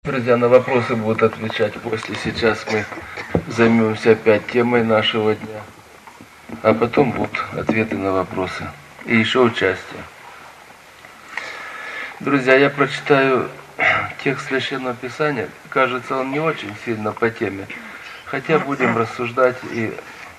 Друзья, на вопросы будут отвечать после. Сейчас мы займемся опять темой нашего дня, а потом будут ответы на вопросы и еще участие. Друзья, я прочитаю текст Священного Писания. Кажется, он не очень сильно по теме, хотя будем рассуждать и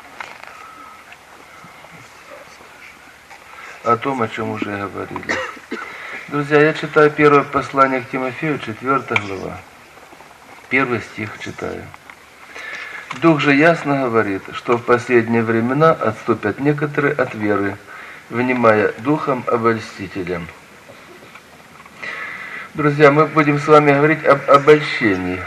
о том, о чем уже говорили. Друзья, я читаю первое послание к Тимофею, 4 глава. 1 стих читаю. Дух же ясно говорит, что в последние времена отступят некоторые от веры, внимая духом обольстителям. Друзья, мы будем с вами говорить об обольщении.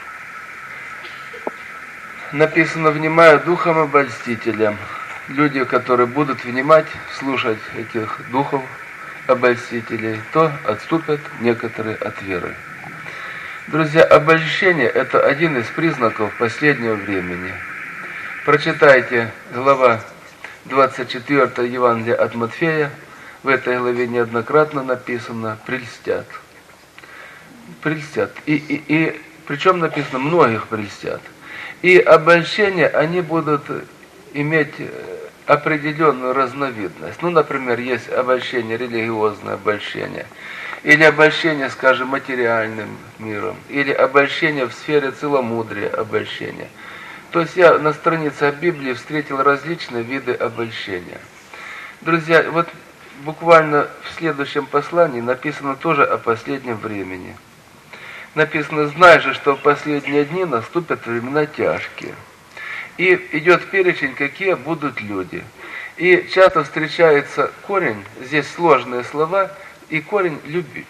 Написано, внимая духом обольстителям. Люди, которые будут внимать, слушать этих духов обольстителей, то отступят некоторые от веры. Друзья, обольщение – это один из признаков последнего времени. Прочитайте глава 24 Евангелия от Матфея. В этой главе неоднократно написано «прельстят». Прельстят. И причем написано «многих прельстят». И обольщения, они будут иметь определенную разновидность. Ну, например, есть обольщение, религиозное обольщение, или обольщение, скажем, материальным миром, или обольщение в сфере целомудрия обольщения. То есть я на страницах Библии встретил различные виды обольщения. Друзья, вот буквально в следующем послании написано тоже о последнем времени. Написано, знай же, что в последние дни наступят времена тяжкие. И идет перечень, какие будут люди. И часто встречается корень, здесь сложные слова, и корень «любить».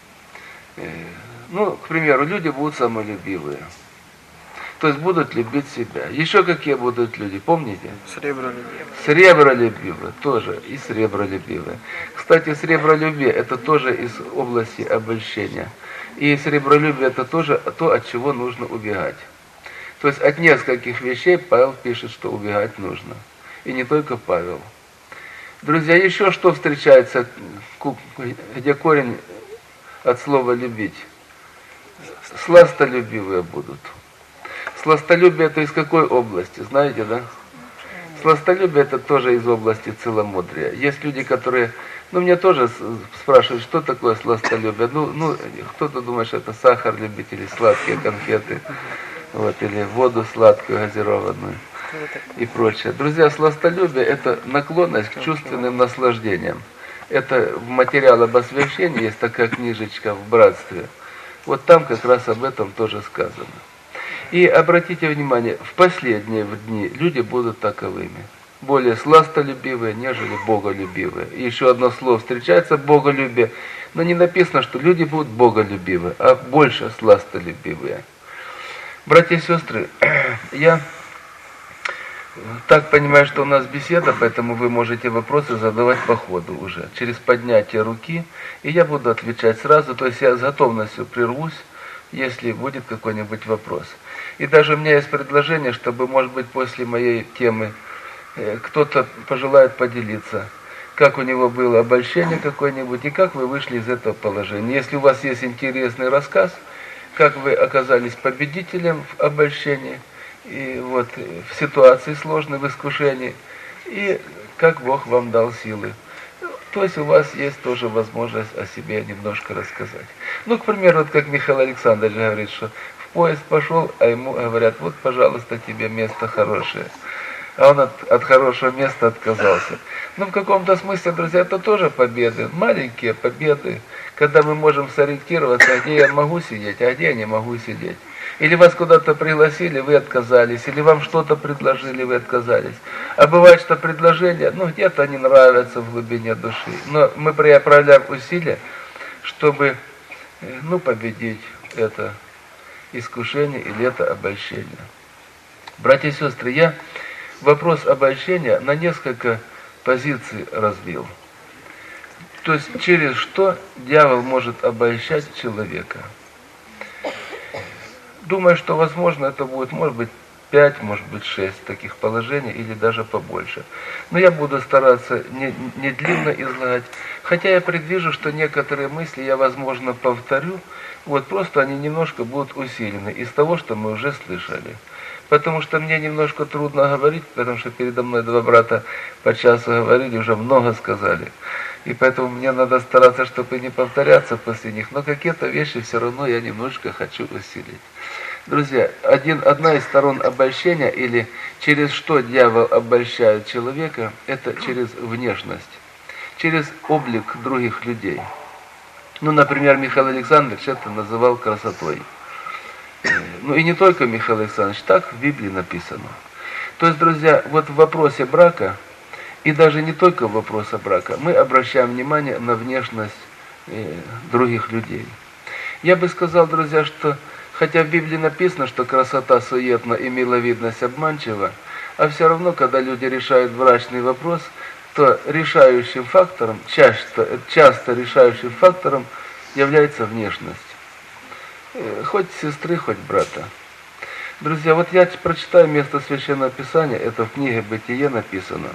Ну, к примеру, люди будут самолюбивые. То есть будут любить себя. Еще какие будут люди, помните? Сребролюбивые. Сребролюбивые, тоже и сребролюбивые. Кстати, сребролюбие – это тоже из области обольщения. И сребролюбие – это тоже то, от чего нужно убегать. То есть от нескольких вещей Павел пишет, что убегать нужно. И не только Павел. Друзья, еще что встречается, где корень от слова «любить»? Сластолюбивые будут. Сластолюбие это из какой области? Знаете, да? Сластолюбие это тоже из области целомудрия. Есть люди, которые... Ну, мне тоже спрашивают, что такое сластолюбие. Ну, кто-то думает, что это сахар любить или сладкие конфеты. Вот, или воду сладкую, газированную и прочее. Друзья, сластолюбие – это наклонность к чувственным наслаждениям. Это в материале об освящении есть такая книжечка в братстве. Вот там как раз об этом тоже сказано. И обратите внимание, в последние дни люди будут таковыми. Более сластолюбивые, нежели боголюбивые. И еще одно слово встречается – боголюбие. Но не написано, что люди будут боголюбивые, а больше сластолюбивые. Братья и сестры, я так понимаю, что у нас беседа, поэтому вы можете вопросы задавать по ходу уже, через поднятие руки, и я буду отвечать сразу, то есть я с готовностью прервусь, если будет какой-нибудь вопрос. И даже у меня есть предложение, чтобы, может быть, после моей темы кто-то пожелает поделиться, как у него было обольщение какое-нибудь, и как вы вышли из этого положения. Если у вас есть интересный рассказ, как вы оказались победителем в обольщении, и вот в ситуации сложной, в искушении, и как Бог вам дал силы. То есть у вас есть тоже возможность о себе немножко рассказать. Ну, к примеру, вот как Михаил Александрович говорит, что в поезд пошел, а ему говорят, вот, пожалуйста, тебе место хорошее. А он от хорошего места отказался. Ну, в каком-то смысле, друзья, это тоже победы, маленькие победы, когда мы можем сориентироваться, где я могу сидеть, а где я не могу сидеть. Или вас куда-то пригласили, вы отказались, или вам что-то предложили, вы отказались. А бывает, что предложения, где-то они нравятся в глубине души. Но мы проявляем усилия, чтобы, победить это искушение или это обольщение. Братья и сестры, я вопрос обольщения на несколько позиций разбил. То есть через что дьявол может обольщать человека. Думаю, что возможно это будет, может быть, 5, может быть 6 таких положений или даже побольше. Но я буду стараться не длинно излагать, хотя я предвижу, что некоторые мысли я, возможно, повторю, вот просто они немножко будут усилены из того, что мы уже слышали. Потому что мне немножко трудно говорить, потому что передо мной два брата по часу говорили, уже много сказали. И поэтому мне надо стараться, чтобы не повторяться после них, но какие-то вещи все равно я немножко хочу усилить. Друзья, одна из сторон обольщения, или через что дьявол обольщает человека, это через внешность, через облик других людей. Ну, например, Михаил Александрович это называл красотой. Ну и не только Михаил Александрович, так в Библии написано. То есть, друзья, вот в вопросе брака, и даже не только в вопросе брака, мы обращаем внимание на внешность других людей. Я бы сказал, друзья, что хотя в Библии написано, что красота суетна и миловидность обманчива, а все равно, когда люди решают брачный вопрос, то решающим фактором, часто решающим фактором является внешность. Хоть сестры, хоть брата. Друзья, вот я прочитаю место Священного Писания, это в книге «Бытие» написано.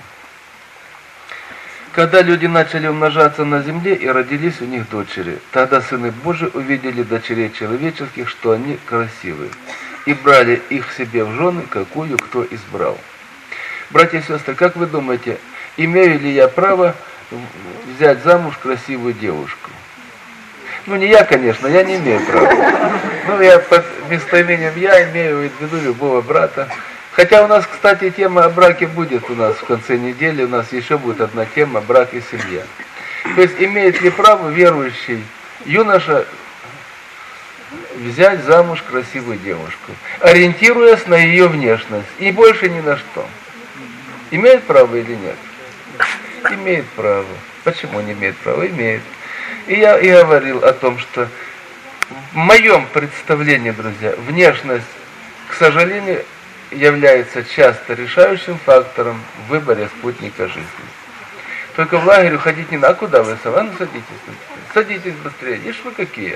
Когда люди начали умножаться на земле и родились у них дочери, тогда сыны Божии увидели дочерей человеческих, что они красивые, и брали их себе в жены, какую кто избрал. Братья и сестры, как вы думаете, имею ли я право взять замуж красивую девушку? Ну, не я, конечно, я не имею права. Ну, я под местоимением «я» имею в виду любого брата. Хотя у нас, кстати, тема о браке будет у нас в конце недели, у нас еще будет одна тема «Брак и семья». То есть, имеет ли право верующий юноша взять замуж красивую девушку, ориентируясь на ее внешность, и больше ни на что? Имеет право или нет? Имеет право. Почему не имеет права? Имеет. И я и говорил о том, что в моем представлении, друзья, внешность, к сожалению, является часто решающим фактором в выборе спутника жизни. Только в лагерь уходить не надо. А куда вы, Сава? Ну, садитесь. Садитесь быстрее. Ишь вы какие.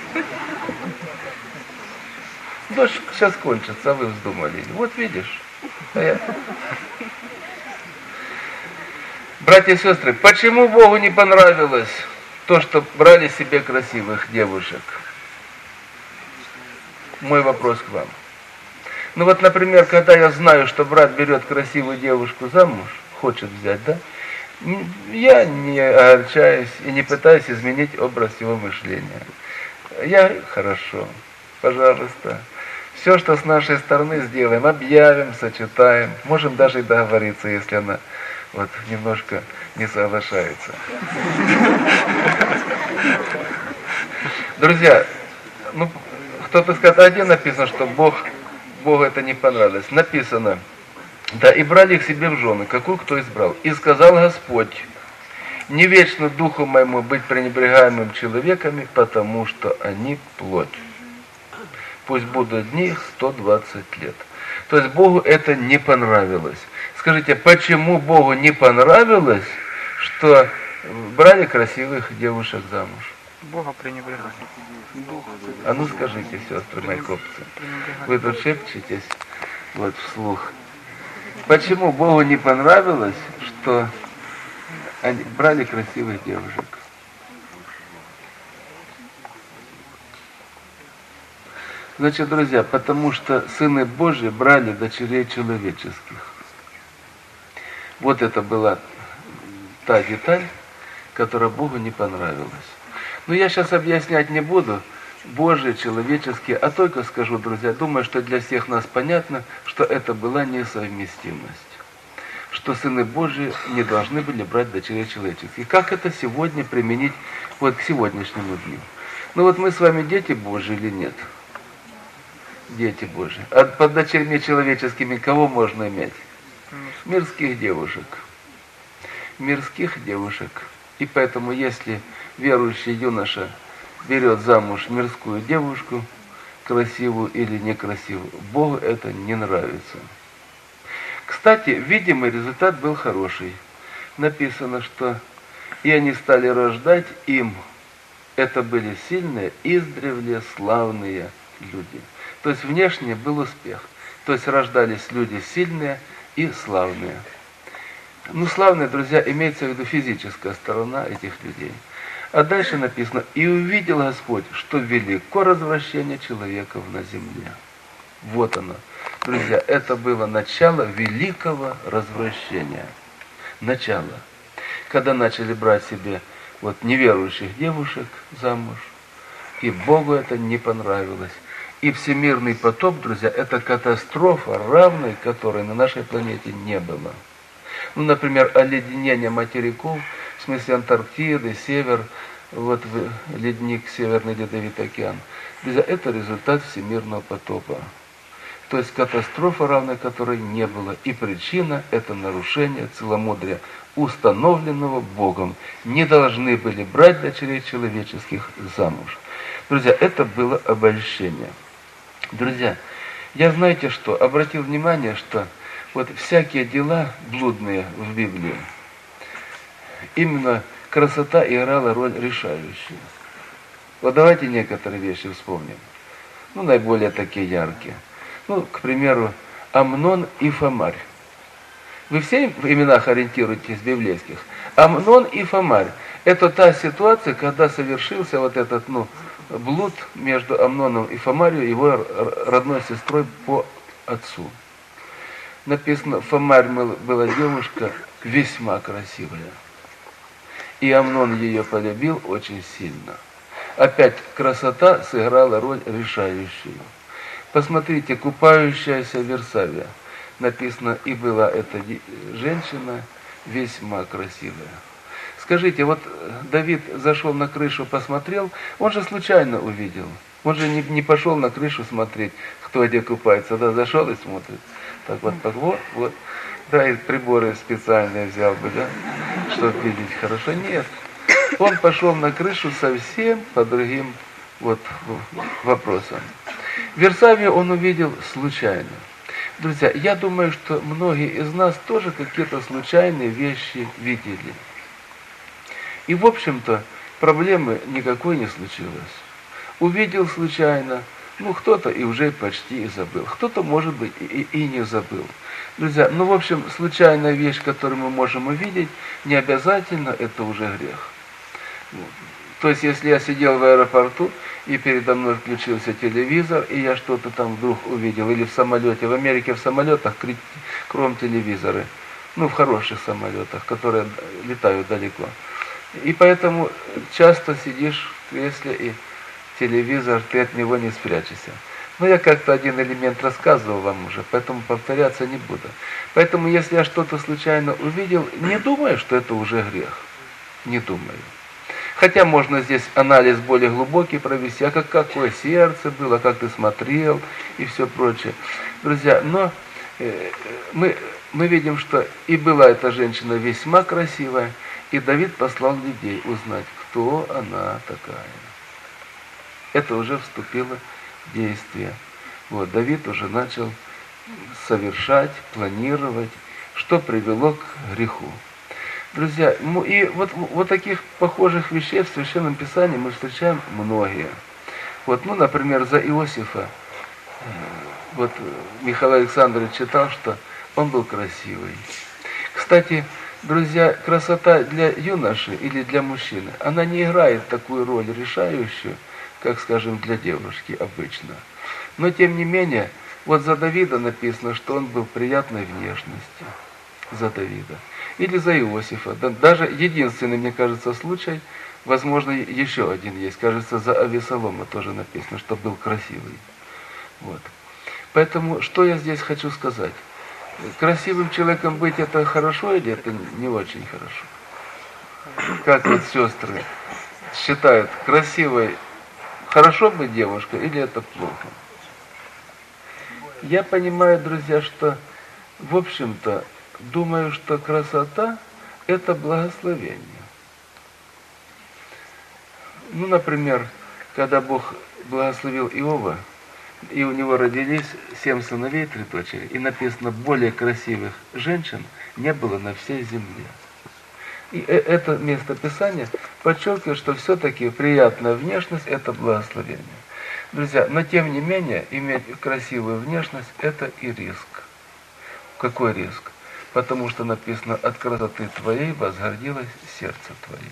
Дождь сейчас кончится, а вы вздумали. Вот видишь. Братья и сестры, почему Богу не понравилось то, что брали себе красивых девушек? Мой вопрос к вам. Ну вот, например, когда я знаю, что брат берет красивую девушку замуж, хочет взять, да, я не огорчаюсь и не пытаюсь изменить образ его мышления. Я хорошо, пожалуйста. Все, что с нашей стороны сделаем, объявим, сочетаем, можем даже и договориться, если она вот немножко не соглашается. Друзья, ну, кто-то скажет, а где написано, что Богу это не понравилось? Написано, да, и брали их себе в жены, какую кто избрал. И сказал Господь, не вечно духу моему быть пренебрегаемым человеками, потому что они плоть. Пусть будут дни их 120 лет. То есть Богу это не понравилось. Скажите, почему Богу не понравилось, что брали красивых девушек замуж? Бога пренебрегали. А ну скажите, сестры мои копцы, вы тут шепчетесь вот вслух. Почему Богу не понравилось, что они брали красивых девушек? Значит, друзья, потому что сыны Божьи брали дочерей человеческих. Вот это была та деталь, которая Богу не понравилась. Но я сейчас объяснять не буду, Божьи, человеческие, а только скажу, друзья, думаю, что для всех нас понятно, что это была несовместимость. Что сыны Божьи не должны были брать дочерей человеческих. И как это сегодня применить вот к сегодняшнему дню? Ну вот мы с вами дети Божьи или нет? Дети Божьи. А под дочерьми человеческими кого можно иметь? Мирских девушек. Мирских девушек. И поэтому, если верующий юноша берет замуж мирскую девушку, красивую или некрасивую, Богу это не нравится. Кстати, видимый результат был хороший. Написано, что и они стали рождать им. Это были сильные, издревле славные люди. То есть внешне был успех. То есть рождались люди сильные и славные. Ну, славные, друзья, имеется в виду физическая сторона этих людей. А дальше написано: «И увидел Господь, что велико развращение человеков на земле». Вот оно. Друзья, это было начало великого развращения. Начало. Когда начали брать себе вот неверующих девушек замуж, и Богу это не понравилось. И всемирный потоп, друзья, это катастрофа, равной которой на нашей планете не было. Ну, например, оледенение материков, в смысле Антарктиды, север, вот ледник, Северный Ледовитый океан. Друзья, это результат всемирного потопа. То есть катастрофа, равной которой не было. И причина – это нарушение целомудрия, установленного Богом. Не должны были брать дочерей человеческих замуж. Друзья, это было обольщение. Друзья, я знаете что? Обратил внимание, что вот всякие дела блудные в Библии, именно красота играла роль решающую. Вот давайте некоторые вещи вспомним. Ну, наиболее такие яркие. Ну, к примеру, Амнон и Фомарь. Вы все в именах ориентируетесь библейских? Амнон и Фомарь. Это та ситуация, когда совершился вот этот, блуд между Амноном и Фомарью, его родной сестрой по отцу. Написано, Фомарь была девушка весьма красивая. И Амнон ее полюбил очень сильно. Опять красота сыграла роль решающую. Посмотрите, купающаяся Версавия. Написано, и была эта женщина весьма красивая. Скажите, вот Давид зашел на крышу, посмотрел, он же случайно увидел. Он же не пошел на крышу смотреть, кто где купается, да, зашел и смотрит. Так вот. Да, и приборы специальные взял бы, да, чтобы видеть хорошо. Нет. Он пошел на крышу совсем по другим вопросам. Версавию он увидел случайно. Друзья, я думаю, что многие из нас тоже какие-то случайные вещи видели. И, в общем-то, проблемы никакой не случилось. Увидел случайно, кто-то и уже почти и забыл. Кто-то, может быть, и не забыл. Друзья, в общем, случайная вещь, которую мы можем увидеть, не обязательно это уже грех. То есть, если я сидел в аэропорту, и передо мной включился телевизор, и я что-то там вдруг увидел, или в самолете, в Америке в самолетах кругом телевизоры, в хороших самолетах, которые летают далеко. И поэтому часто сидишь в кресле, и телевизор, ты от него не спрячешься. Но я как-то один элемент рассказывал вам уже, поэтому повторяться не буду. Поэтому, если я что-то случайно увидел, не думаю, что это уже грех. Не думаю. Хотя можно здесь анализ более глубокий провести, а какое сердце было, как ты смотрел и все прочее. Друзья, но мы видим, что и была эта женщина весьма красивая, и Давид послал людей узнать, кто она такая. Это уже вступило в действие. Давид уже начал совершать, планировать, что привело к греху. Друзья, и вот таких похожих вещей в Священном Писании мы встречаем многие. Например, за Иосифа, Михаил Александрович читал, что он был красивый. Кстати, друзья, красота для юноши или для мужчины, она не играет такую роль решающую, как, скажем, для девушки обычно. Но, тем не менее, за Давида написано, что он был приятной внешности. За Давида. Или за Иосифа. Даже единственный, мне кажется, случай, возможно, еще один есть. Кажется, за Авесолома тоже написано, что был красивый. Поэтому, что я здесь хочу сказать? Красивым человеком быть это хорошо или это не очень хорошо? Как сестры считают, красивой хорошо быть девушкой или это плохо? Я понимаю, друзья, что, в общем-то, думаю, что красота – это благословение. Например, когда Бог благословил Иова, и у него родились 7 сыновей, 3 дочери, и написано, более красивых женщин не было на всей земле. И это место Писания подчеркивает, что все-таки приятная внешность – это благословение. Друзья, но тем не менее, иметь красивую внешность – это и риск. Какой риск? Потому что написано: от красоты твоей возгордилось сердце твое.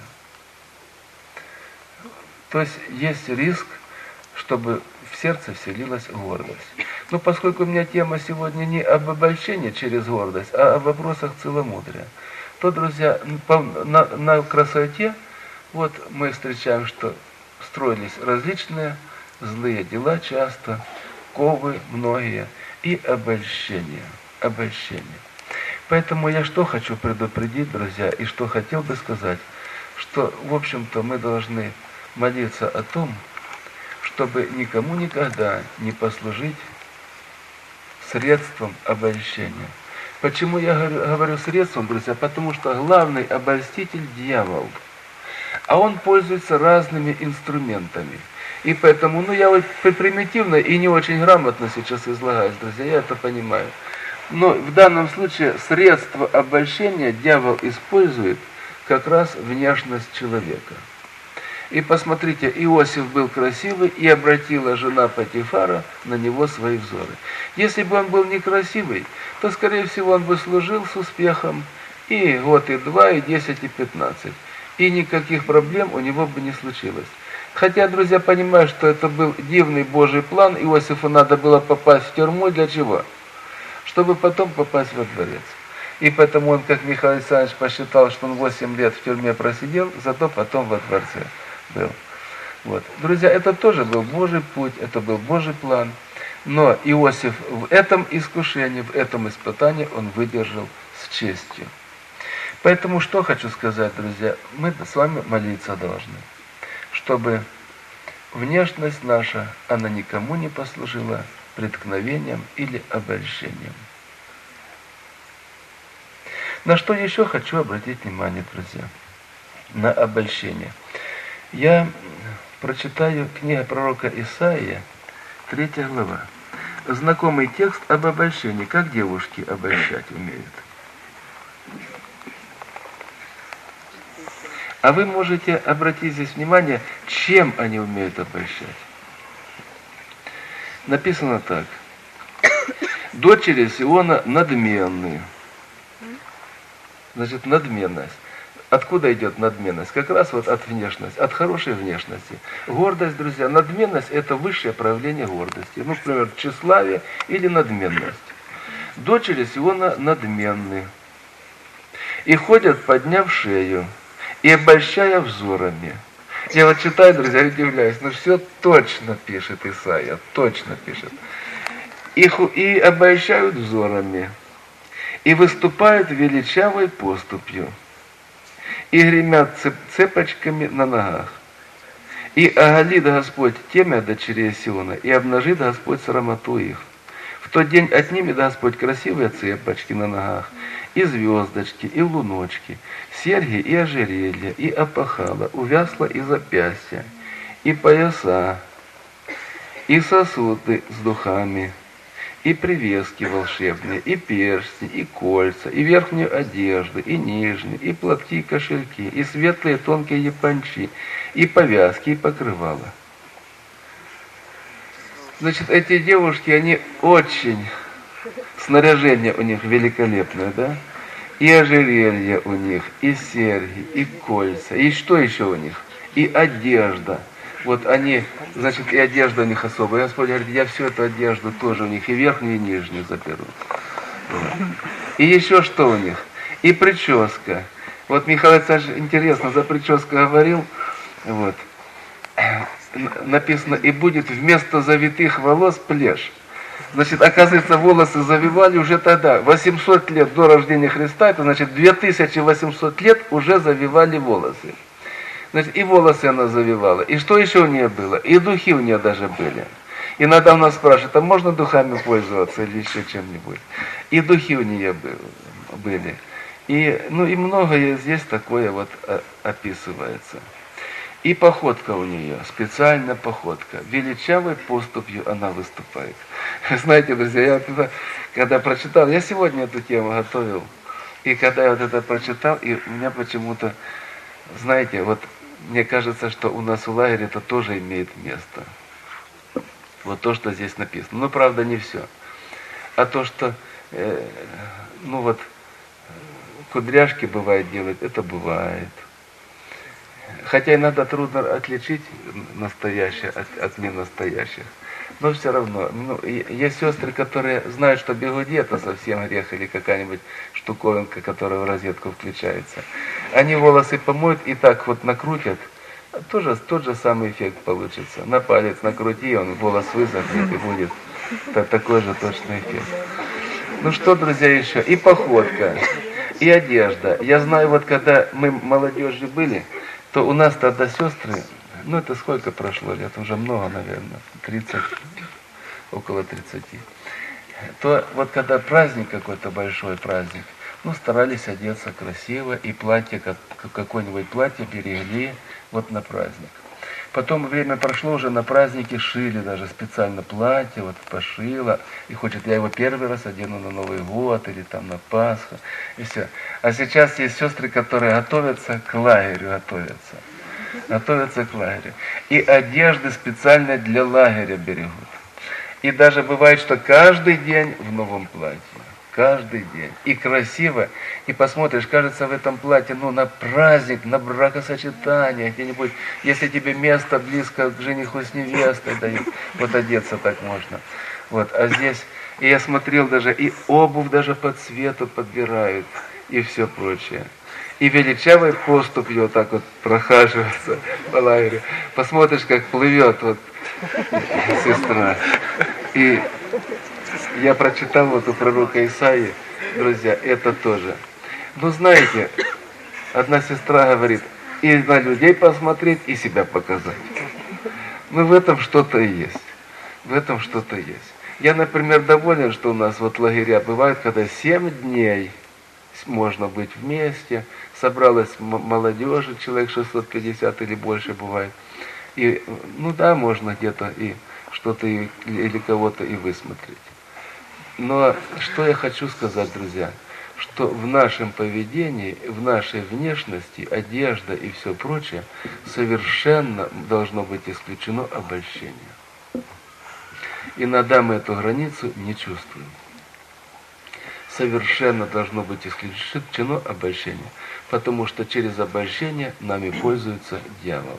То есть есть риск, чтобы в сердце вселилась гордость. Но поскольку у меня тема сегодня не об обольщении через гордость, а о вопросах целомудрия, то, друзья, на красоте вот мы встречаем, что строились различные злые дела часто, ковы многие и обольщение. Поэтому я что хочу предупредить, друзья, и что хотел бы сказать, что, в общем-то, мы должны молиться о том, чтобы никому никогда не послужить средством обольщения. Почему я говорю средством, друзья? Потому что главный обольститель – дьявол. А он пользуется разными инструментами. И поэтому, я вот примитивно и не очень грамотно сейчас излагаюсь, друзья, я это понимаю. Но в данном случае средство обольщения дьявол использует как раз внешность человека. И посмотрите, Иосиф был красивый, и обратила жена Потифара на него свои взоры. Если бы он был некрасивый, то, скорее всего, он бы служил с успехом и год, и 2, и 10, и 15. И никаких проблем у него бы не случилось. Хотя, друзья, понимаю, что это был дивный Божий план. Иосифу надо было попасть в тюрьму. Для чего? Чтобы потом попасть во дворец. И поэтому он, как Михаил Александрович, посчитал, что он 8 лет в тюрьме просидел, зато потом во дворце был. Вот. Друзья, это тоже был Божий путь, это был Божий план. Но Иосиф в этом искушении, в этом испытании он выдержал с честью. Поэтому что хочу сказать, друзья, мы с вами молиться должны, чтобы внешность наша, она никому не послужила преткновением или обольщением. На что еще хочу обратить внимание, друзья? На обольщение. Я прочитаю книгу пророка Исаия, 3 глава. Знакомый текст об обольщении, как девушки обольщать умеют. А вы можете обратить здесь внимание, чем они умеют обольщать. Написано так. Дочери Сиона надменные. Значит, надменность. Откуда идет надменность? Как раз вот от внешности, от хорошей внешности. Гордость, друзья, надменность – это высшее проявление гордости. Ну, например, тщеславие или надменность. Дочери Сиона надменны. И ходят, подняв шею, и обольщая взорами. Я вот читаю, друзья, удивляюсь, но все точно пишет Исаия, точно пишет. И обольщают взорами, и выступают величавой поступью, и гремят цепочками на ногах. И оголит Господь темя дочерей Сиона, и обнажит Господь срамоту их. В тот день отнимет Господь красивые цепочки на ногах, и звездочки, и луночки, серьги и ожерелья, и опахала, увясла и запястья, и пояса, и сосуды с духами, и привески волшебные, и перстни, и кольца, и верхнюю одежду, и нижнюю, и платки, и кошельки, и светлые тонкие япончи, и повязки, и покрывала. Значит, эти девушки, они очень... Снаряжение у них великолепное, да? И ожерелье у них, и серьги, и кольца. И что еще у них? И одежда. Вот они, значит, и одежда у них особая. Господь говорит, я всю эту одежду тоже у них, и верхнюю, и нижнюю заберу. Вот. И еще что у них? И прическа. Вот Михаил Александрович, интересно, за прическу говорил, вот, написано, и будет вместо завитых волос плешь. Значит, оказывается, волосы завивали уже тогда, 800 лет до рождения Христа, это значит 2800 лет уже завивали волосы. Значит, и волосы она завивала. И что еще у нее было? И духи у нее даже были. Иногда у нас спрашивают, а можно духами пользоваться или еще чем-нибудь? И духи у нее были. И, ну, и многое здесь такое вот описывается. И походка у нее, специальная походка. Величавой поступью она выступает. Знаете, друзья, когда прочитал, я сегодня эту тему готовил, и когда я вот это прочитал, и у меня почему-то, знаете, вот мне кажется, что у нас в лагере это тоже имеет место. Вот то, что здесь написано. Но, правда, не все. А то, что, кудряшки бывает делать, это бывает. Хотя иногда трудно отличить настоящее от ненастоящих. Но все равно, есть сестры, которые знают, что бигуди это совсем грех, или какая-нибудь штуковинка, которая в розетку включается. Они волосы помоют и так вот накрутят, тот же самый эффект получится. На палец накрути, он волос высохнет и будет такой же точный эффект. Ну что, друзья, еще? И походка, и одежда. Я знаю, вот когда мы молодежью были, то у нас тогда сестры, это сколько прошло лет, уже много, наверное, 30, около 30. То вот когда праздник какой-то, большой праздник, старались одеться красиво, и платье, какое-нибудь платье берегли вот на праздник. Потом время прошло, уже на праздники шили даже специально платье, вот пошила, и хочет, я его первый раз одену на Новый год, или там на Пасху, и все. А сейчас есть сестры, которые готовятся к лагерю, готовятся к лагерю. И одежды специально для лагеря берегут. И даже бывает, что каждый день в новом платье. Каждый день. И красиво. И посмотришь, кажется, в этом платье, на праздник, на бракосочетание, где-нибудь, если тебе место близко к жениху с невестой дают, вот одеться так можно. Вот, а здесь, и я смотрел даже, и обувь даже по цвету подбирают, и все прочее. И величавой поступью вот так вот прохаживаться по лагерю. Посмотришь, как плывет вот сестра. И я прочитал вот у пророка Исаии, друзья, это тоже. Знаете, одна сестра говорит, и на людей посмотреть, и себя показать. В этом что-то есть. В этом что-то есть. Я, например, доволен, что у нас вот лагеря бывают, когда 7 дней можно быть вместе, собралась молодежи, человек 650 или больше бывает. И, можно где-то и что-то или кого-то и высмотреть. Но что я хочу сказать, друзья, что в нашем поведении, в нашей внешности, одежда и все прочее, совершенно должно быть исключено обольщение. Иногда мы эту границу не чувствуем. Совершенно должно быть исключено обольщение, потому что через обольщение нами пользуется дьявол.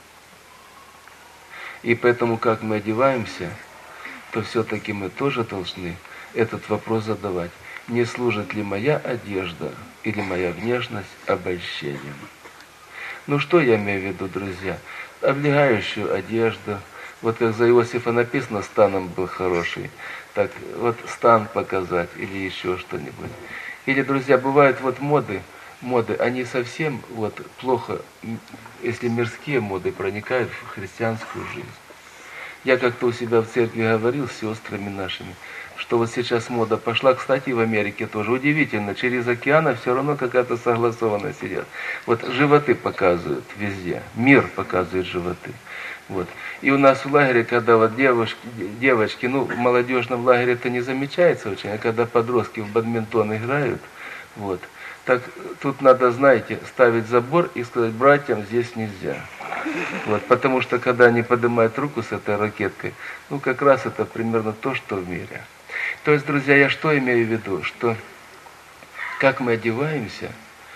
И поэтому, как мы одеваемся, то все-таки мы тоже должны этот вопрос задавать. Не служит ли моя одежда или моя внешность обольщением? Что я имею в виду, друзья? Облегающую одежду. Вот как за Иосифа написано, станом был хороший. Так вот стан показать или еще что-нибудь. Или, друзья, бывают вот моды, они совсем плохо, если мирские моды проникают в христианскую жизнь. Я как-то у себя в церкви говорил с сестрами нашими, что вот сейчас мода пошла, кстати, в Америке тоже. Удивительно, через океан все равно какая-то согласованность идет. Вот животы показывают везде, мир показывает животы. Вот. И у нас в лагере, когда вот девочки, в молодежном лагере это не замечается очень, а когда подростки в бадминтон играют, так тут надо, знаете, ставить забор и сказать, братьям здесь нельзя. Потому что когда они поднимают руку с этой ракеткой, как раз это примерно то, что в мире. То есть, друзья, я что имею в виду? Что как мы одеваемся,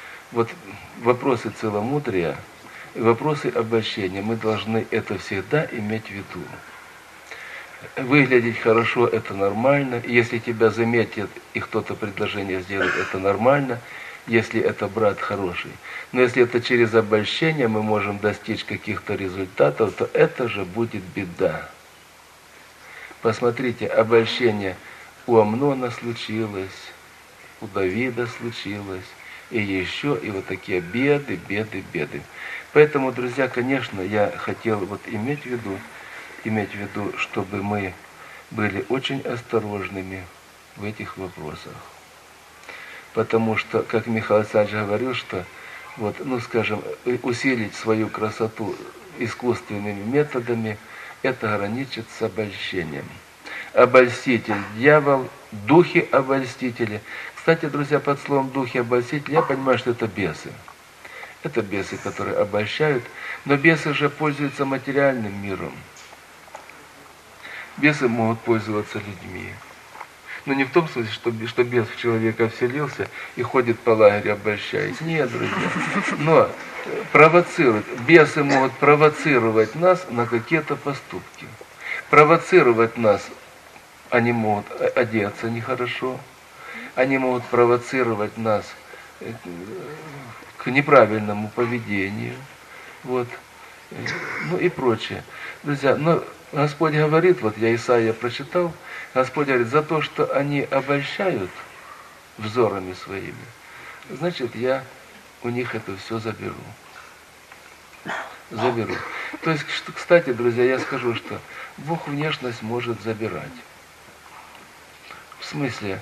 вопросы целомудрия, вопросы обольщения, мы должны это всегда иметь в виду. Выглядеть хорошо – это нормально. Если тебя заметят и кто-то предложение сделает, это нормально, если это брат хороший. Но если это через обольщение мы можем достичь каких-то результатов, то это же будет беда. Посмотрите, обольщение у Амнона случилось, у Давида случилось, и еще, и вот такие беды. Поэтому, друзья, конечно, я хотел иметь в виду, чтобы мы были очень осторожными в этих вопросах. Потому что, как Михаил Александрович говорил, что усилить свою красоту искусственными методами, это граничит с обольщением. Обольститель – дьявол, духи обольстители. Кстати, друзья, под словом духи обольстители, я понимаю, что это бесы. Это бесы, которые обольщают, но бесы же пользуются материальным миром. Бесы могут пользоваться людьми. Но не в том смысле, что бес в человека вселился и ходит по лагерю, обольщаясь. Нет, друзья. Но провоцируют. Бесы могут провоцировать нас на какие-то поступки. Провоцировать нас, они могут одеться нехорошо. Они могут провоцировать нас к неправильному поведению. Вот. Ну и прочее. Друзья, но Господь говорит, вот я Исаия прочитал, Господь говорит, за то, что они обольщают взорами своими, значит, я у них это все заберу. Заберу. То есть, кстати, друзья, я скажу, что Бог внешность может забирать. В смысле,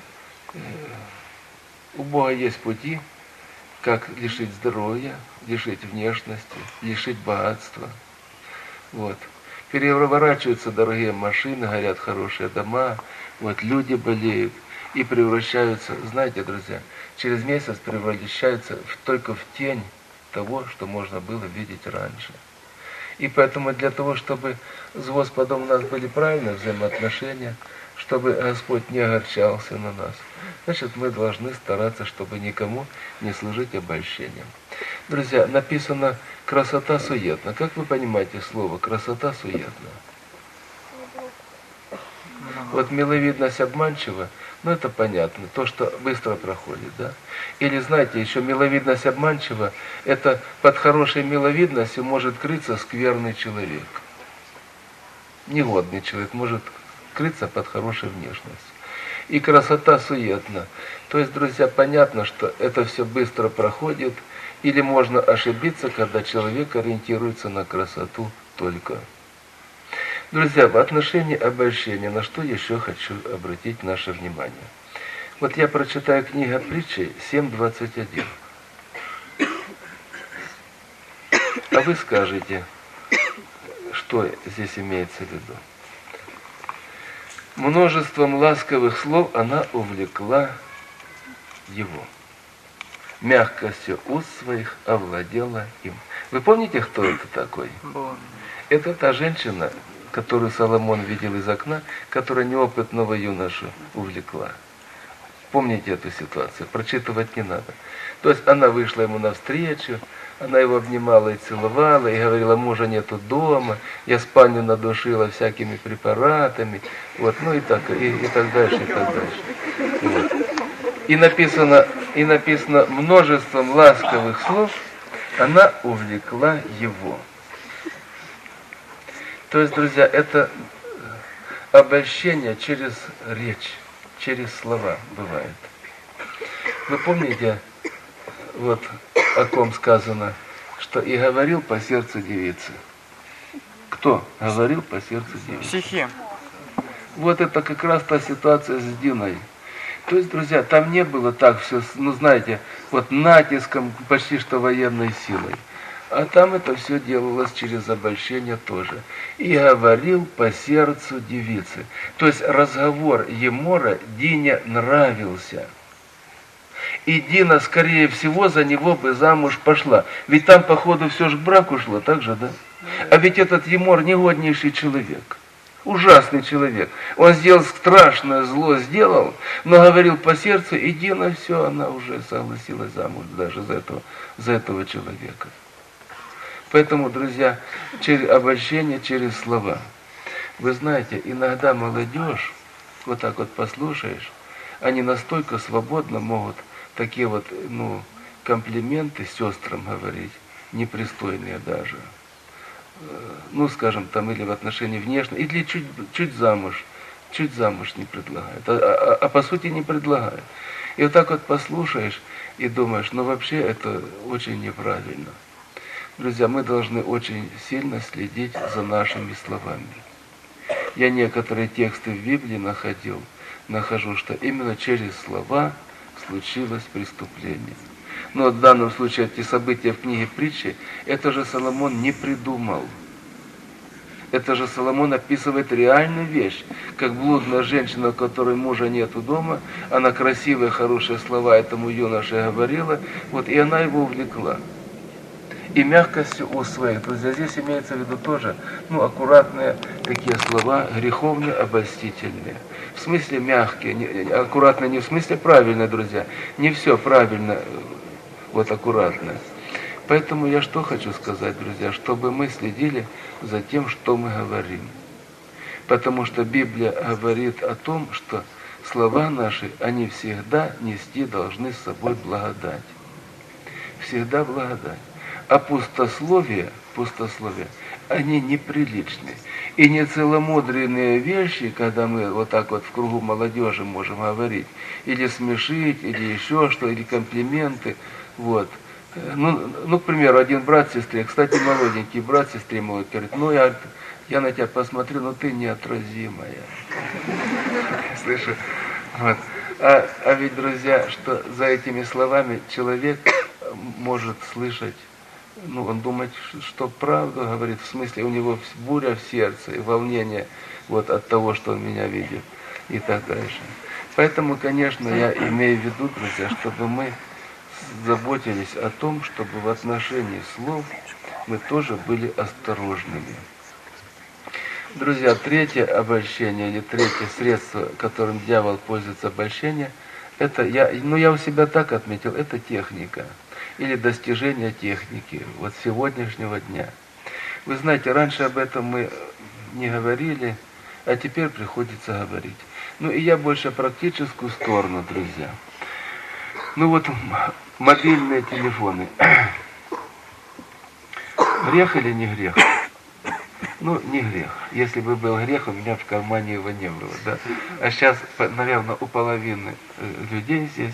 у Бога есть пути, как лишить здоровья, лишить внешности, лишить богатства. Вот. Переворачиваются дорогие машины, горят хорошие дома, вот, люди болеют и превращаются, знаете, друзья, через месяц превращаются только в тень того, что можно было видеть раньше. И поэтому для того, чтобы с Господом у нас были правильные взаимоотношения, чтобы Господь не огорчался на нас, значит, мы должны стараться, чтобы никому не служить обольщением. Друзья, написано «красота суетна». Как вы понимаете слово «красота суетна»? Вот миловидность обманчива, ну это понятно, то, что быстро проходит, да? Или, знаете, еще миловидность обманчива, это под хорошей миловидностью может крыться скверный человек. Негодный человек может крыться под хорошей внешностью. И красота суетна. То есть, друзья, понятно, что это все быстро проходит, или можно ошибиться, когда человек ориентируется на красоту только. Друзья, в отношении обольщения, на что еще хочу обратить наше внимание. Вот я прочитаю книгу Притчи 7:21. А вы скажете, что здесь имеется в виду. Множеством ласковых слов она увлекла его. Мягкостью уст своих овладела им. Вы помните, кто это такой? Это та женщина, которую Соломон видел из окна, которая неопытного юношу увлекла. Помните эту ситуацию? Прочитывать не надо. То есть она вышла ему навстречу, она его обнимала и целовала, и говорила, мужа нету дома, я спальню надушила всякими препаратами, вот, ну и так дальше, и так дальше. Вот. И написано множеством ласковых слов она увлекла его. То есть, друзья, это обольщение через речь, через слова бывает. Вы помните, вот о ком сказано, что и говорил по сердцу девицы. Кто говорил по сердцу девицы? Стихи. Вот это как раз та ситуация с Диной. То есть, друзья, там не было так все, ну знаете, вот натиском почти что военной силой. А там это все делалось через обольщение тоже. И говорил по сердцу девицы. То есть разговор Емора Дине нравился. И Дина, скорее всего, за него бы замуж пошла. Ведь там, походу, все же к браку шло, так же, да? А ведь этот Емор негоднейший человек. Ужасный человек. Он сделал страшное зло, но говорил по сердцу, и Дина все, она уже согласилась замуж даже за этого человека. Поэтому, друзья, через обольщение, через слова. Вы знаете, иногда молодежь, вот так вот послушаешь, они настолько свободно могут такие вот, комплименты сестрам говорить, непристойные даже. Ну, скажем, там, или в отношении внешнего, или чуть замуж не предлагают, а по сути не предлагают. И вот так вот послушаешь и думаешь, вообще это очень неправильно. Друзья, мы должны очень сильно следить за нашими словами. Я некоторые тексты в Библии нахожу, что именно через слова случилось преступление. Но в данном случае эти события в книге Притчи, это же Соломон не придумал. Это же Соломон описывает реальную вещь, как блудная женщина, у которой мужа нету дома, она красивые, хорошие слова этому юноше говорила, вот, и она его увлекла. и мягкостью уст своих. Друзья, здесь имеется в виду тоже, аккуратные такие слова, греховные, обольстительные. В смысле мягкие, аккуратно не в смысле правильно, друзья. Не все правильно, вот аккуратно. Поэтому я что хочу сказать, друзья, чтобы мы следили за тем, что мы говорим. Потому что Библия говорит о том, что слова наши, они всегда нести должны с собой благодать. Всегда благодать. А пустословие, они неприличны. И нецеломудренные вещи, когда мы вот так вот в кругу молодежи можем говорить, или смешить, или еще что, или комплименты, вот. К примеру, один брат сестре, кстати, молоденький брат сестре мой, говорит, я на тебя посмотрю, ты неотразимая. Слышу? Вот. А ведь, друзья, что за этими словами человек может слышать, он думает, что правду говорит, в смысле у него буря в сердце и волнение вот от того, что он меня видит и так дальше. Поэтому, конечно, я имею в виду, друзья, чтобы мы заботились о том, чтобы в отношении слов мы тоже были осторожными. Друзья, третье обольщение или третье средство, которым дьявол пользуется обольщение, это, я у себя так отметил, это техника или достижение техники вот сегодняшнего дня. Вы знаете, раньше об этом мы не говорили, а теперь приходится говорить. И я больше практическую сторону, друзья. Мобильные телефоны. Грех или не грех? Не грех. Если бы был грех, у меня в кармане его не было, да? А сейчас, наверное, у половины людей здесь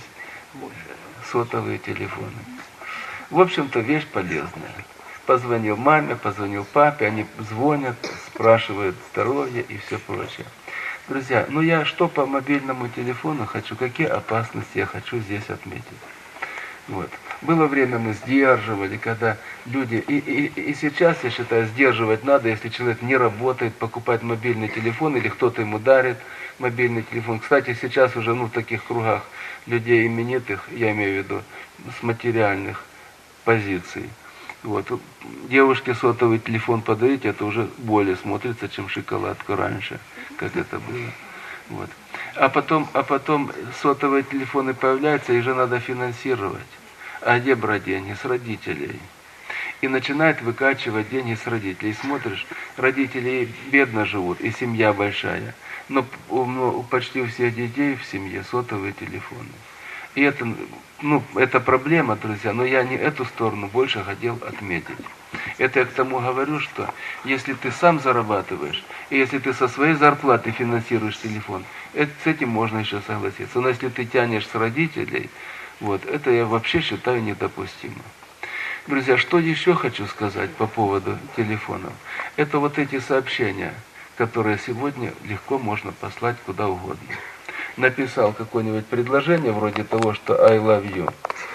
сотовые телефоны. В общем-то, вещь полезная. Позвонил маме, позвонил папе, они звонят, спрашивают здоровье и все прочее. Друзья, я что по мобильному телефону хочу, какие опасности я хочу здесь отметить. Вот. Было время, мы сдерживали, когда люди, и сейчас, я считаю, сдерживать надо, если человек не работает, покупать мобильный телефон, или кто-то ему дарит мобильный телефон. Кстати, сейчас уже, в таких кругах людей именитых, я имею в виду, с материальных позиций. Вот. Девушке сотовый телефон подарить, это уже более смотрится, чем шоколадку раньше, как это было. Вот. А потом сотовые телефоны появляются, их же надо финансировать. А где брать деньги? С родителей. И начинает выкачивать деньги с родителей. И смотришь, родители бедно живут, и семья большая. Но почти у всех детей в семье сотовые телефоны. И это проблема, друзья, но я не эту сторону больше хотел отметить. Это я к тому говорю, что если ты сам зарабатываешь, и если ты со своей зарплаты финансируешь телефон, с этим можно еще согласиться. Но если ты тянешь с родителей, это я вообще считаю недопустимо. Друзья, что еще хочу сказать по поводу телефонов? Это эти сообщения, которые сегодня легко можно послать куда угодно. Написал какое-нибудь предложение вроде того, что I love you.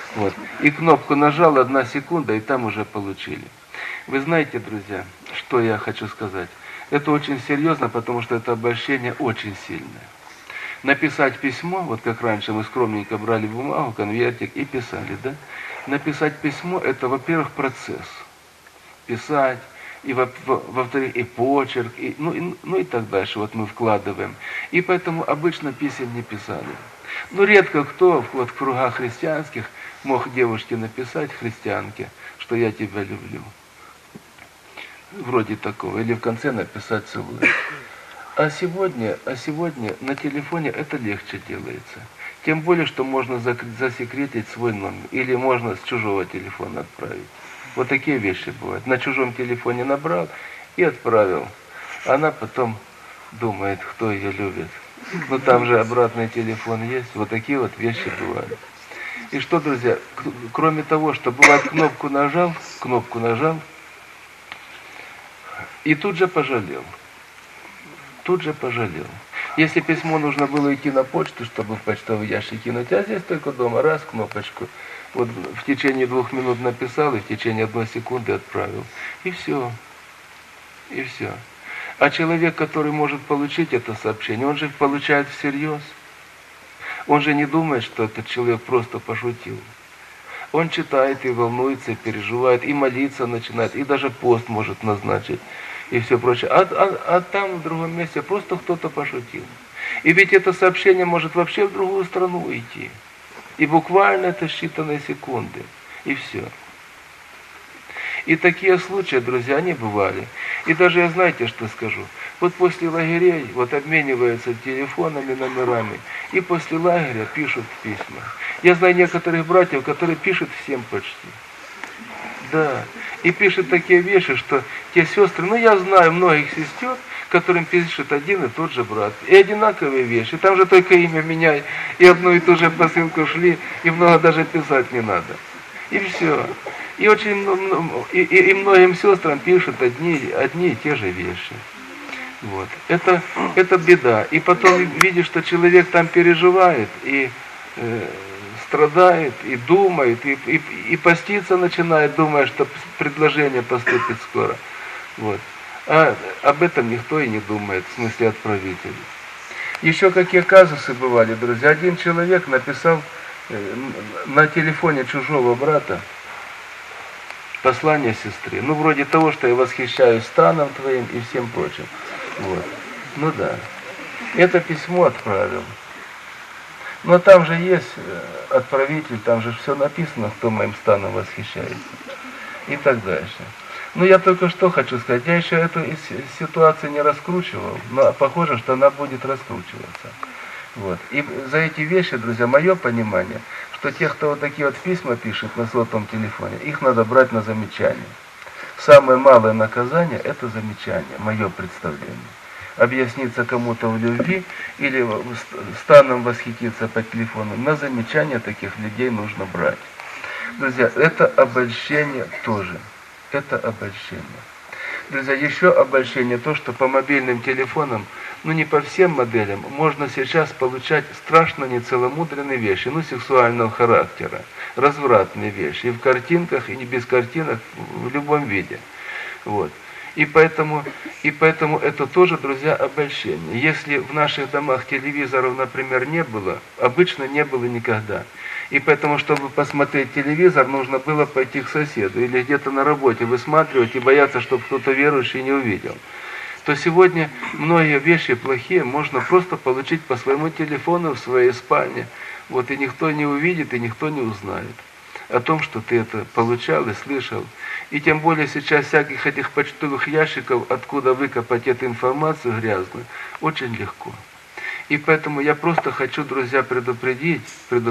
И кнопку нажал, 1 секунда, и там уже получили. Вы знаете, друзья, что я хочу сказать? Это очень серьезно, потому что это обольщение очень сильное. Написать письмо, как раньше мы скромненько брали бумагу, конвертик и писали, да? Написать письмо, это, во-первых, процесс. Писать, и во-вторых, и почерк, и так дальше, мы вкладываем. И поэтому обычно писем не писали. Редко кто в кругах христианских мог девушке написать, христианке, что я тебя люблю. Вроде такого. Или в конце написать целую. А сегодня на телефоне это легче делается. Тем более, что можно засекретить свой номер. Или можно с чужого телефона отправить. Вот такие вещи бывают. На чужом телефоне набрал и отправил. Она потом думает, кто ее любит. Там же обратный телефон есть. Вот такие вещи бывают. И что, друзья, кроме того, что бывает кнопку нажал, и тут же пожалел. Если письмо нужно было идти на почту, чтобы в почтовый ящик кинуть, а здесь только дома, раз, кнопочку. В течение 2 минут написал, и в течение 1 секунды отправил. И все. А человек, который может получить это сообщение, он же получает всерьез. Он же не думает, что этот человек просто пошутил. Он читает и волнуется, и переживает, и молиться начинает, и даже пост может назначить, и все прочее. А там, в другом месте, просто кто-то пошутил. И ведь это сообщение может вообще в другую страну уйти. И буквально это считанные секунды. И все. И такие случаи, друзья, они бывали. И даже я, знаете, что скажу? Вот после лагерей вот обмениваются телефонами, номерами. И после лагеря пишут письма. Я знаю некоторых братьев, которые пишут всем почти. Да. И пишут такие вещи, что те сестры, ну я знаю многих сестер, которым пишет один и тот же брат. И одинаковые вещи. Там же только имя меняй, и одну и ту же посылку шли, и много даже писать не надо. И все. И очень и многим сестрам пишут одни и те же вещи. Вот. Это беда. И потом видишь, что человек там переживает, и страдает, и думает, и поститься начинает, думая, что предложение поступит скоро. Вот. А об этом никто и не думает, в смысле отправителей. Еще какие казусы бывали, друзья. Один человек написал на телефоне чужого брата послание сестре. Ну, вроде того, что я восхищаюсь станом твоим и всем прочим. Вот. Ну да. Это письмо отправил. Но там же есть отправитель, там же все написано, кто моим станом восхищается. И так дальше. Ну, я только что хочу сказать, я еще эту ситуацию не раскручивал, но похоже, что она будет раскручиваться. Вот. И за эти вещи, друзья, мое понимание, что тех, кто вот такие вот письма пишет на сотовом телефоне, их надо брать на замечание. Самое малое наказание – это замечание, мое представление. Объясниться кому-то в любви или станом восхититься по телефону, на замечание таких людей нужно брать. Друзья, это обольщение тоже. Это обольщение. Друзья, еще обольщение то, что по мобильным телефонам, ну не по всем моделям, можно сейчас получать страшно нецеломудренные вещи, ну сексуального характера, развратные вещи, и в картинках, и не без картинок, в любом виде. Вот. И поэтому это тоже, друзья, обольщение. Если в наших домах телевизоров, например, не было, обычно не было никогда. И поэтому, чтобы посмотреть телевизор, нужно было пойти к соседу или где-то на работе высматривать и бояться, чтобы кто-то верующий не увидел. То сегодня многие вещи плохие можно просто получить по своему телефону в своей спальне. Вот и никто не увидит, и никто не узнает о том, что ты это получал и слышал. И тем более сейчас всяких этих почтовых ящиков, откуда выкопать эту информацию грязную, очень легко. И поэтому я просто хочу, друзья, предупредить,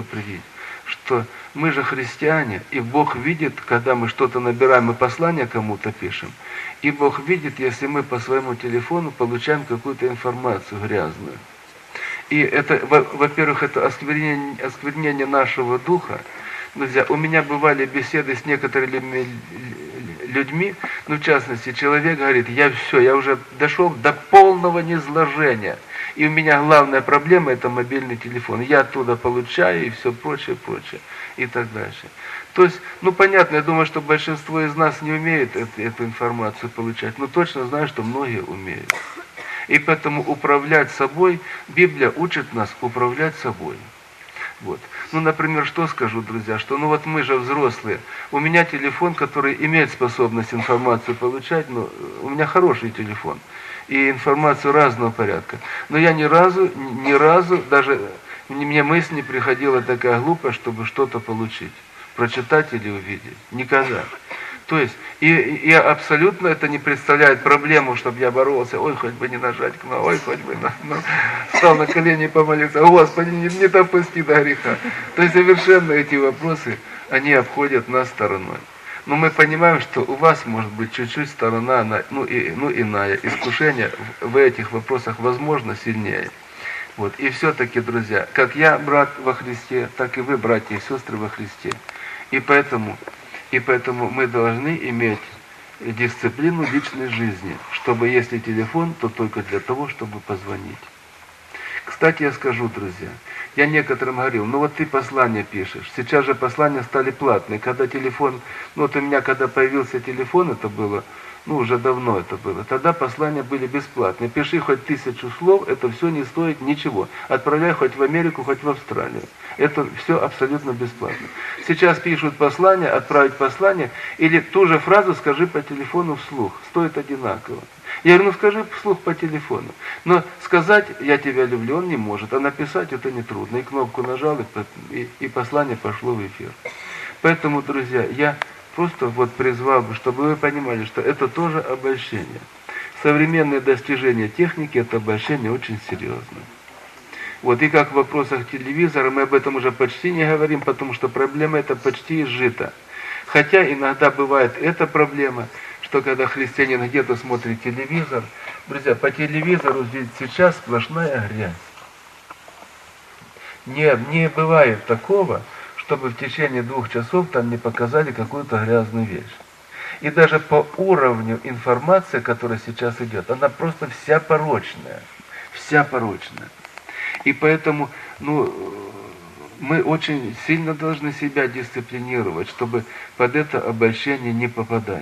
что мы же христиане, и Бог видит, когда мы что-то набираем, мы послание кому-то пишем, и Бог видит, если мы по своему телефону получаем какую-то информацию грязную. И это, во-первых, это осквернение нашего духа. Друзья, у меня бывали беседы с некоторыми людьми, ну, в частности, человек говорит, я уже дошел до полного низложения. И у меня главная проблема – это мобильный телефон. Я оттуда получаю и все прочее, и так дальше. То есть, ну понятно, я думаю, что большинство из нас не умеет эту информацию получать, но точно знаю, что многие умеют. И поэтому управлять собой, Библия учит нас управлять собой. Вот. Ну, например, что скажу, друзья, что ну вот мы же взрослые, у меня телефон, который имеет способность информацию получать, но у меня хороший телефон. И информацию разного порядка. Но я ни разу, даже мне мысль не приходила такая глупая, чтобы что-то получить, прочитать или увидеть. Никогда. То есть, и абсолютно это не представляет проблему, чтобы я боролся, ой, хоть бы не нажать кнопку, ой, хоть бы встал на колени и помолиться, Господи, не допусти до греха. То есть, совершенно эти вопросы, они обходят нас стороной. Но мы понимаем, что у вас может быть чуть-чуть сторона, иная. Искушение в этих вопросах возможно сильнее. Вот. И все-таки, друзья, как я брат во Христе, так и вы, братья и сестры во Христе. И поэтому мы должны иметь дисциплину личной жизни, чтобы если телефон, то только для того, чтобы позвонить. Кстати, я скажу, друзья, я некоторым говорил, ну вот ты послания пишешь, сейчас же послания стали платные, когда телефон, ну вот у меня, когда появился телефон, это было Ну, уже давно это было. Тогда послания были бесплатные. Пиши хоть 1000 слов, это все не стоит ничего. Отправляй хоть в Америку, хоть в Австралию. Это все абсолютно бесплатно. Сейчас пишут послание, отправить послание, или ту же фразу скажи по телефону вслух. Стоит одинаково. Я говорю, ну скажи вслух по телефону. Но сказать «я тебя люблю» он не может, а написать это нетрудно. И кнопку нажал, и послание пошло в эфир. Поэтому, друзья, я просто вот призвал бы, чтобы вы понимали, что это тоже обольщение. Современные достижения техники – это обольщение очень серьезное. Вот, и как в вопросах телевизора, мы об этом уже почти не говорим, потому что проблема эта почти изжита. Хотя иногда бывает эта проблема, что когда христианин где-то смотрит телевизор, друзья, по телевизору здесь сейчас сплошная грязь. Не бывает такого, чтобы в течение 2 часов там не показали какую-то грязную вещь. И даже по уровню информации, которая сейчас идет, она просто вся порочная. Вся порочная. И поэтому, мы очень сильно должны себя дисциплинировать, чтобы под это обольщение не попадать.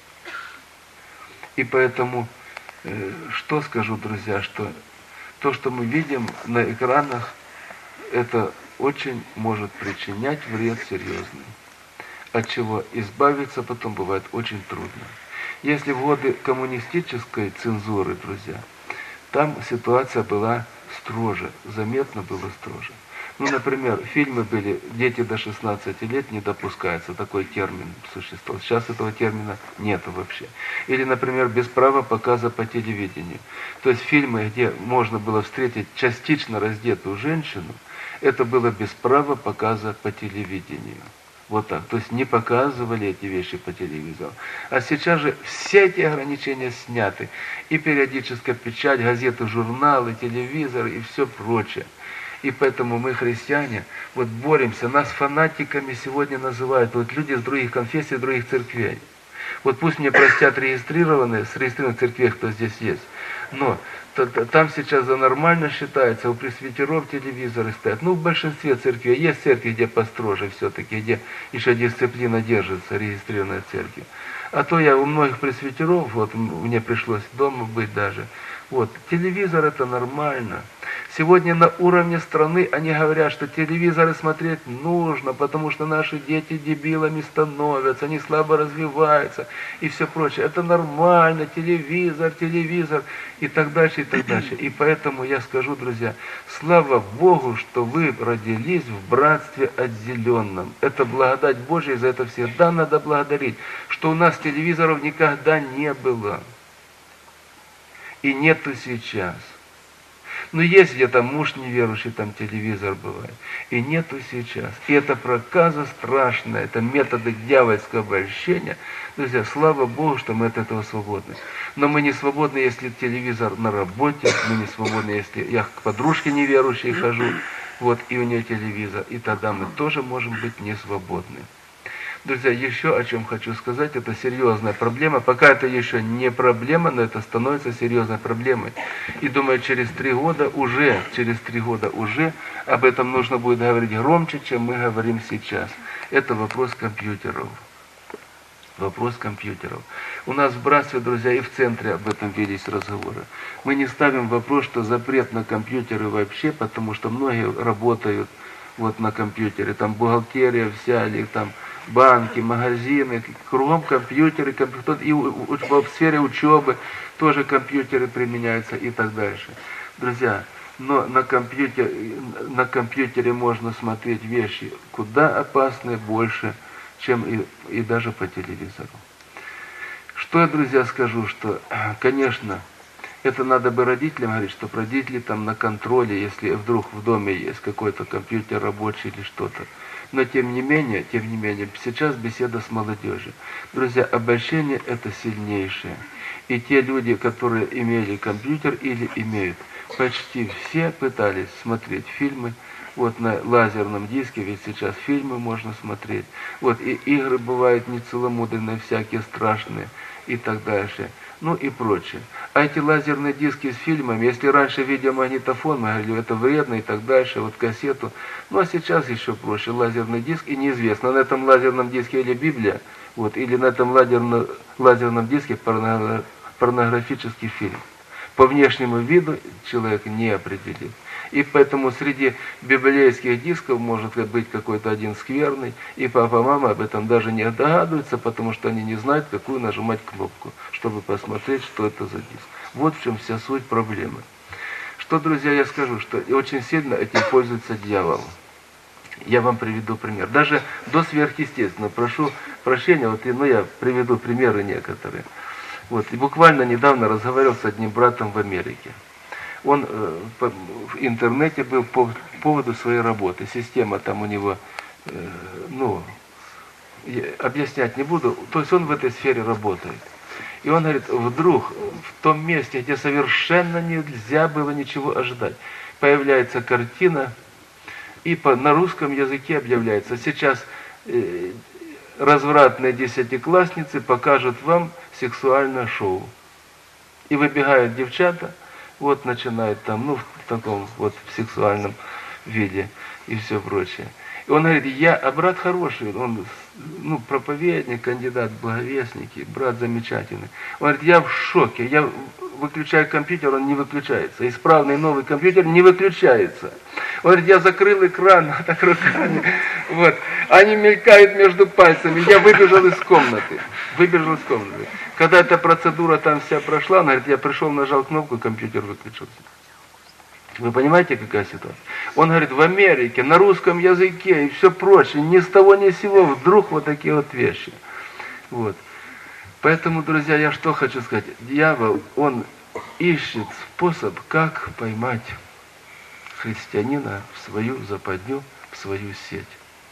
И поэтому, что скажу, друзья, что то, что мы видим на экранах, это очень может причинять вред серьезный, от чего избавиться потом бывает очень трудно. Если в годы коммунистической цензуры, друзья, там ситуация была строже, заметно было строже. Ну, например, фильмы были «Дети до 16 лет не допускаются», такой термин существовал. Сейчас этого термина нету вообще. Или, например, без права показа по телевидению. То есть фильмы, где можно было встретить частично раздетую женщину, это было без права показа по телевидению. Вот так. То есть не показывали эти вещи по телевизору. А сейчас же все эти ограничения сняты. И периодическая печать, газеты, журналы, телевизор и все прочее. И поэтому мы, христиане, вот боремся. Нас фанатиками сегодня называют вот люди с других конфессий, других церквей. Вот пусть мне простят регистрированных церквей, кто здесь есть. Но там сейчас за нормально считается, у пресвитеров телевизоры стоят. Ну, в большинстве церквей. Есть церкви, где построже все-таки, где еще дисциплина держится, регистрированная церковь. А то я у многих пресвитеров, вот мне пришлось дома быть даже, вот, телевизор это нормально. Сегодня на уровне страны они говорят, что телевизоры смотреть нужно, потому что наши дети дебилами становятся, они слабо развиваются и все прочее. Это нормально, телевизор и так дальше, и так дальше. И поэтому я скажу, друзья, слава Богу, что вы родились в братстве отделенном. Это благодать Божья, и за это всегда надо благодарить, что у нас телевизоров никогда не было. И нету сейчас. Но есть где-то муж неверующий, там телевизор бывает. И нету сейчас. И это проказа страшная, это методы дьявольского обольщения. Друзья, слава Богу, что мы от этого свободны. Но мы не свободны, если телевизор на работе, мы не свободны, если я к подружке неверующей хожу, вот, и у нее телевизор. И тогда мы тоже можем быть не свободны. Друзья, еще о чем хочу сказать, это серьезная проблема. Пока это еще не проблема, но это становится серьезной проблемой. И думаю, через 3 года уже об этом нужно будет говорить громче, чем мы говорим сейчас. Это вопрос компьютеров. Вопрос компьютеров. У нас в братстве, друзья, и в центре об этом велись разговоры. Мы не ставим вопрос, что запрет на компьютеры вообще, потому что многие работают вот на компьютере. Там бухгалтерия вся, или там банки, магазины, кругом компьютеры, и в сфере учебы тоже компьютеры применяются и так дальше. Друзья, но на компьютере можно смотреть вещи куда опасные, больше, чем и даже по телевизору. Что я, друзья, скажу, что, конечно, это надо бы родителям говорить, чтобы родители там на контроле, если вдруг в доме есть какой-то компьютер рабочий или что-то. Но тем не менее, сейчас беседа с молодежью. Друзья, обольщение это сильнейшее. И те люди, которые имели компьютер или имеют, почти все пытались смотреть фильмы. Вот на лазерном диске, ведь сейчас фильмы можно смотреть. Вот и игры бывают нецеломудренные, всякие страшные и так дальше. ну и прочее. А эти лазерные диски с фильмами, если раньше видеомагнитофон, мы говорили, это вредно и так дальше, вот кассету, ну а сейчас еще проще, лазерный диск, и неизвестно, на этом лазерном диске или Библия, вот, или на этом лазерном диске порнографический фильм. По внешнему виду человек не определит. И поэтому среди библейских дисков может быть какой-то один скверный, и папа, мама об этом даже не догадываются, потому что они не знают, какую нажимать кнопку, чтобы посмотреть, что это за диск. Вот в чем вся суть проблемы. Что, друзья, я скажу, что очень сильно этим пользуется дьявол. Я вам приведу пример. Даже до сверхъестественного, прошу прощения, вот, я приведу примеры некоторые. Вот, и буквально недавно разговаривал с одним братом в Америке. Он в интернете был по поводу своей работы. Система там у него, объяснять не буду. То есть он в этой сфере работает. И он говорит, вдруг в том месте, где совершенно нельзя было ничего ожидать, появляется картина, и на русском языке объявляется, сейчас развратные десятиклассницы покажут вам сексуальное шоу. И выбегают девчата, вот начинает там, в таком вот в сексуальном виде и все прочее. И он говорит, брат хороший, он, проповедник, кандидат в благовестники, брат замечательный. Он говорит, я в шоке, я выключаю компьютер, он не выключается. Исправный новый компьютер не выключается. Он говорит, я закрыл экран так руками, вот. Они мелькают между пальцами, я выбежал из комнаты. Когда эта процедура там вся прошла, он говорит, я пришел, нажал кнопку, компьютер выключился. Вы понимаете, какая ситуация? Он говорит, в Америке, на русском языке и все прочее, ни с того ни с сего, вдруг вот такие вот вещи. Вот. Поэтому, друзья, я что хочу сказать. Дьявол, он ищет способ, как поймать христианина в свою западню, в свою сеть.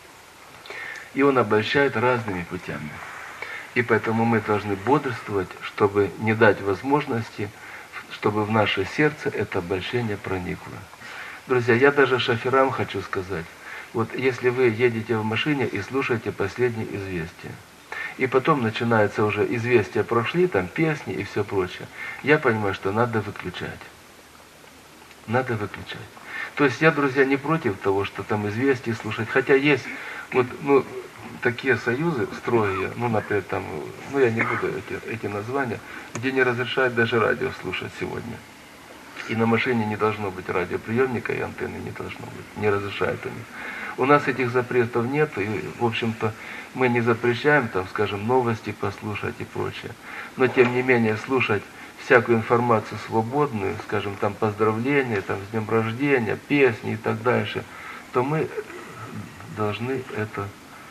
И он обольщает разными путями. И поэтому мы должны бодрствовать, чтобы не дать возможности, чтобы в наше сердце это обольщение проникло. Друзья, я даже шоферам хочу сказать, вот если вы едете в машине и слушаете последние известия, и потом начинается уже известия прошли, там песни и все прочее, я понимаю, что надо выключать. Надо выключать. То есть я, друзья, не против того, что там известия слушать, хотя есть вот, такие союзы строгие, например, там, я не буду эти названия, где не разрешают даже радио слушать сегодня. И на машине не должно быть радиоприемника, и антенны не должно быть, не разрешают они. У нас этих запретов нет, и, в общем-то, мы не запрещаем, там, скажем, новости послушать и прочее. Но, тем не менее, слушать всякую информацию свободную, скажем, там, поздравления, там, с днем рождения, песни и так дальше, то мы должны это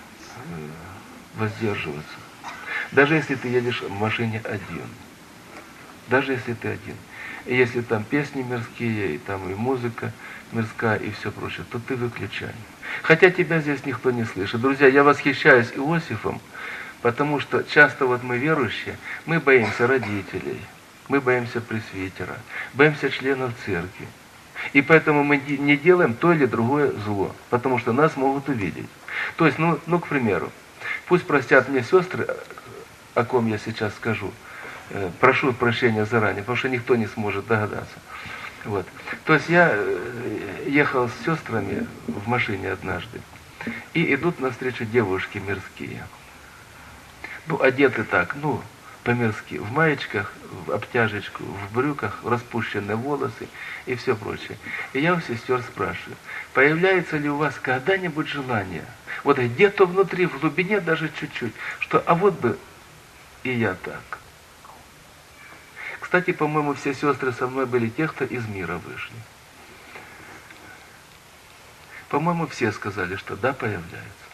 воздерживаться. Даже если ты едешь в машине один. Даже если ты один. И если там песни мирские, и там и музыка мирская, и все прочее, то ты выключай. Хотя тебя здесь никто не слышит. Друзья, я восхищаюсь Иосифом, потому что часто вот мы верующие, мы боимся родителей, мы боимся пресвитера, боимся членов церкви. И поэтому мы не делаем то или другое зло, потому что нас могут увидеть. То есть, к примеру, пусть простят мне сестры, о ком я сейчас скажу, прошу прощения заранее, потому что никто не сможет догадаться. Вот. То есть я ехал с сестрами в машине однажды, и идут навстречу девушки мирские. Одеты так, по-мирски, в маечках, в обтяжечку, в брюках, распущенные волосы и все прочее. И я у сестер спрашиваю, появляется ли у вас когда-нибудь желание, вот где-то внутри, в глубине даже чуть-чуть, что а вот бы и я так. Кстати, по-моему, все сестры со мной были те, кто из мира вышли. По-моему, все сказали, что да, появляется.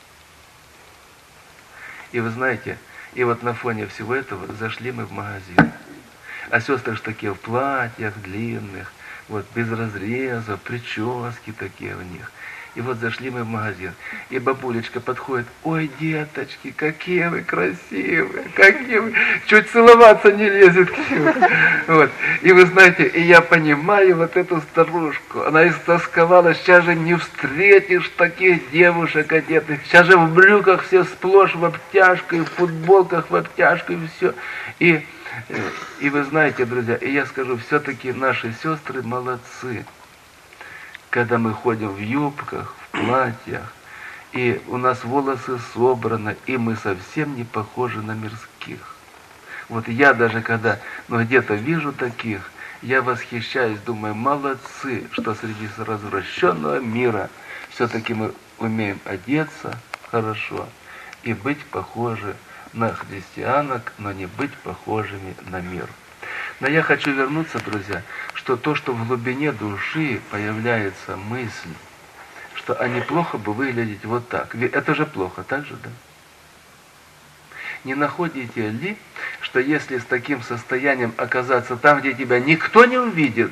И вы знаете, и вот на фоне всего этого зашли мы в магазин. А сестры ж такие в платьях длинных, вот без разрезов, прически такие у них. И вот зашли мы в магазин, и бабулечка подходит, ой, деточки, какие вы красивые, какие вы, чуть целоваться не лезет. Вот. И вы знаете, и я понимаю вот эту старушку, она истосковалась, сейчас же не встретишь таких девушек одетых, сейчас же в брюках все сплошь в обтяжку, и в футболках в обтяжку, и все. И И вы знаете, друзья, и я скажу, все-таки наши сестры молодцы. Когда мы ходим в юбках, в платьях, и у нас волосы собраны, и мы совсем не похожи на мирских. Вот я даже когда где-то вижу таких, я восхищаюсь, думаю, молодцы, что среди развращенного мира все-таки мы умеем одеться хорошо и быть похожи на христианок, но не быть похожими на мир. Но я хочу вернуться, друзья, что то, что в глубине души появляется мысль, что а неплохо бы выглядеть вот так. Ведь это же плохо, так же, да? Не находите ли, что если с таким состоянием оказаться там, где тебя никто не увидит,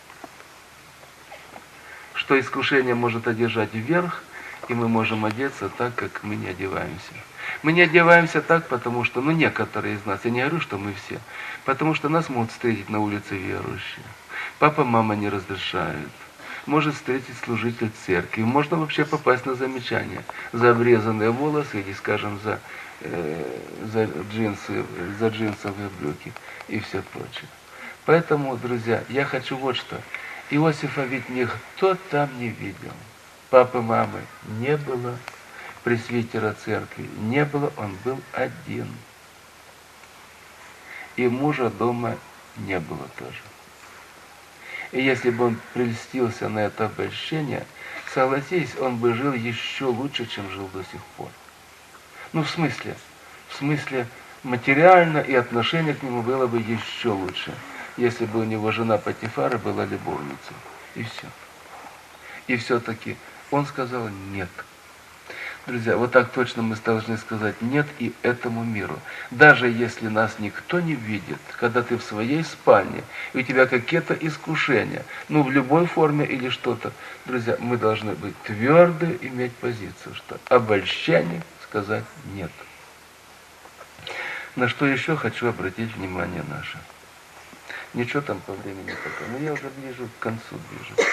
что искушение может одержать вверх, и мы можем одеться так, как мы не одеваемся. Мы не одеваемся так, потому что, некоторые из нас, я не говорю, что мы все, потому что нас могут встретить на улице верующие. Папа, мама не разрешают. Может встретить служитель церкви. Можно вообще попасть на замечание за обрезанные волосы или, скажем, за джинсовые брюки и все прочее. Поэтому, друзья, я хочу вот что. Иосифа ведь никто там не видел. Папы, мамы не было, пресвитера церкви не было, он был один. И мужа дома не было тоже. И если бы он прельстился на это обольщение, согласитесь, он бы жил еще лучше, чем жил до сих пор. В смысле материально и отношение к нему было бы еще лучше, если бы у него жена Патифара была любовницей. И все. И все-таки он сказал нет. Друзья, вот так точно мы должны сказать нет и этому миру. Даже если нас никто не видит, когда ты в своей спальне, и у тебя какие-то искушения, в любой форме или что-то, друзья, мы должны быть тверды, иметь позицию, что обольщение сказать нет. На что еще хочу обратить внимание наше. Ничего там по времени пока, но я уже ближе к концу движу.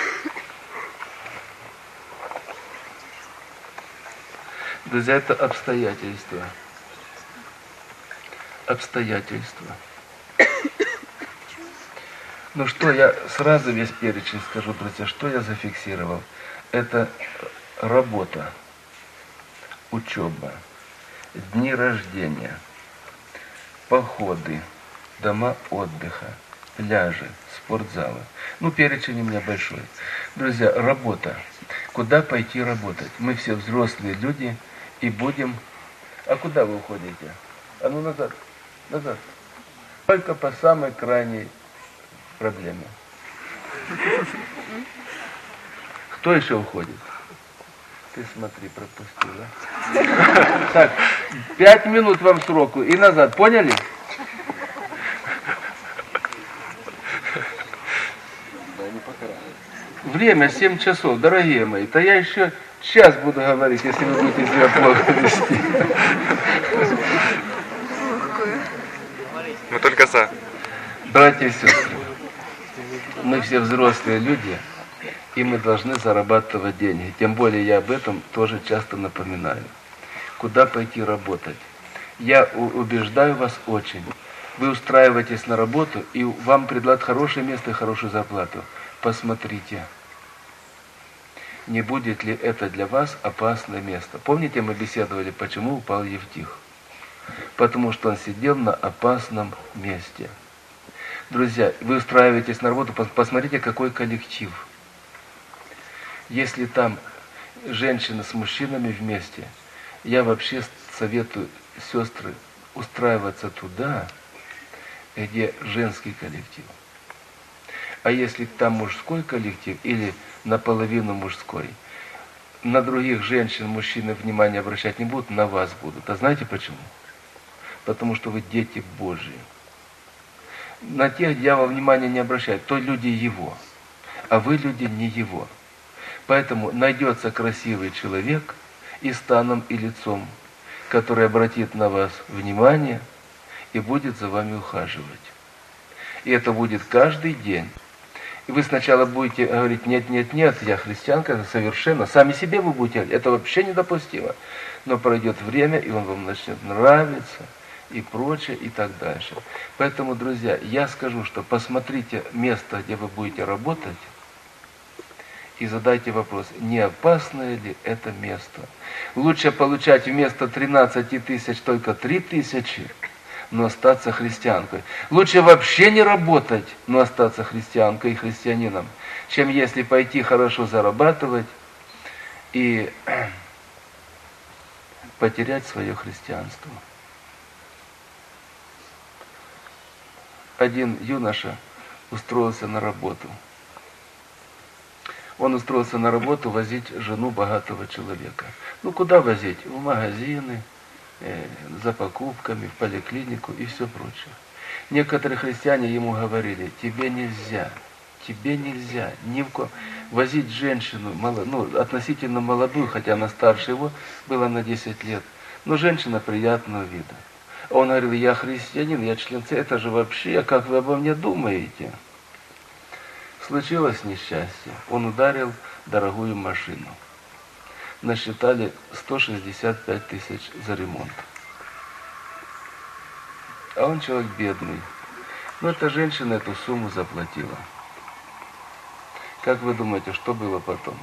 Друзья, это обстоятельства. Обстоятельства. Что я сразу весь перечень скажу, друзья, что я зафиксировал. Это работа, учеба, дни рождения, походы, дома отдыха, пляжи, спортзалы. Перечень у меня большой. Друзья, работа. Куда пойти работать? Мы все взрослые люди и будем... А куда вы уходите? Назад. Назад. Только по самой крайней проблеме. Кто еще уходит? Ты смотри, пропустила. Так, 5 минут вам сроку и назад. Поняли? Время 7 часов, дорогие мои. То я еще час буду говорить, если вы будете себя плохо вести. Мы только за. Братья и сестры, мы все взрослые люди, и мы должны зарабатывать деньги. Тем более я об этом тоже часто напоминаю. Куда пойти работать? Я убеждаю вас очень. Вы устраиваетесь на работу, и вам предлагают хорошее место и хорошую зарплату. Посмотрите, не будет ли это для вас опасное место. Помните, мы беседовали, почему упал Евтих? Потому что он сидел на опасном месте. Друзья, вы устраиваетесь на работу, посмотрите, какой коллектив. Если там женщины с мужчинами вместе, я вообще советую, сестры, устраиваться туда, где женский коллектив. А если там мужской коллектив или наполовину мужской, на других женщин, мужчины внимание обращать не будут, на вас будут. А знаете почему? Потому что вы дети Божьи. На тех дьявол внимания не обращает, то люди его, а вы люди не его. Поэтому найдется красивый человек и станом, и лицом, который обратит на вас внимание и будет за вами ухаживать. И это будет каждый день. И вы сначала будете говорить, нет, нет, нет, я христианка, совершенно. Сами себе вы будете говорить, это вообще недопустимо. Но пройдет время, и он вам начнет нравиться. и прочее, и так дальше. Поэтому, друзья, я скажу, что посмотрите место, где вы будете работать, и задайте вопрос, не опасное ли это место. Лучше получать вместо 13 тысяч только 3 тысячи, но остаться христианкой. Лучше вообще не работать, но остаться христианкой и христианином, чем если пойти хорошо зарабатывать и потерять свое христианство. Один юноша устроился на работу. Он устроился на работу возить жену богатого человека. Ну, куда возить? В магазины, за покупками, в поликлинику и все прочее. Некоторые христиане ему говорили, тебе нельзя ни в коем возить женщину, относительно молодую, хотя она старше его, была на 10 лет, но женщина приятного вида. Он говорил, я христианин, я член церкви, это же вообще, как вы обо мне думаете? Случилось несчастье. Он ударил дорогую машину. Насчитали 165 тысяч за ремонт. А он человек бедный. Но эта женщина эту сумму заплатила. Как вы думаете, что было потом?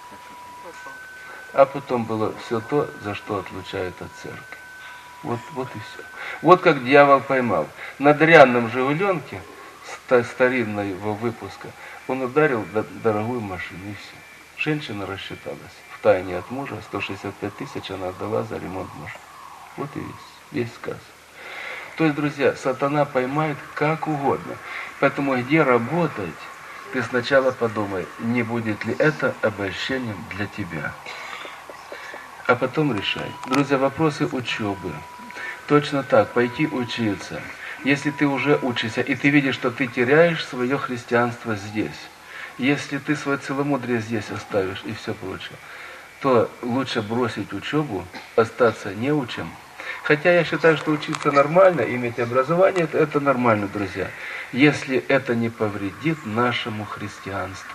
А потом было все то, за что отлучают от церкви. Вот и все. Вот как дьявол поймал. На дрянном «Жигуленке» старинного его выпуска он ударил дорогую машину, и все. Женщина рассчиталась. Втайне от мужа 165 тысяч она отдала за ремонт машины. Вот и весь сказ. То есть, друзья, сатана поймает как угодно. Поэтому где работать, ты сначала подумай, не будет ли это обольщением для тебя. А потом решай. Друзья, вопросы учебы. Точно так, пойти учиться. Если ты уже учишься, и ты видишь, что ты теряешь свое христианство здесь, если ты свое целомудрие здесь оставишь и все прочее, то лучше бросить учебу, остаться неучим. Хотя я считаю, что учиться нормально, иметь образование, это нормально, друзья, если это не повредит нашему христианству,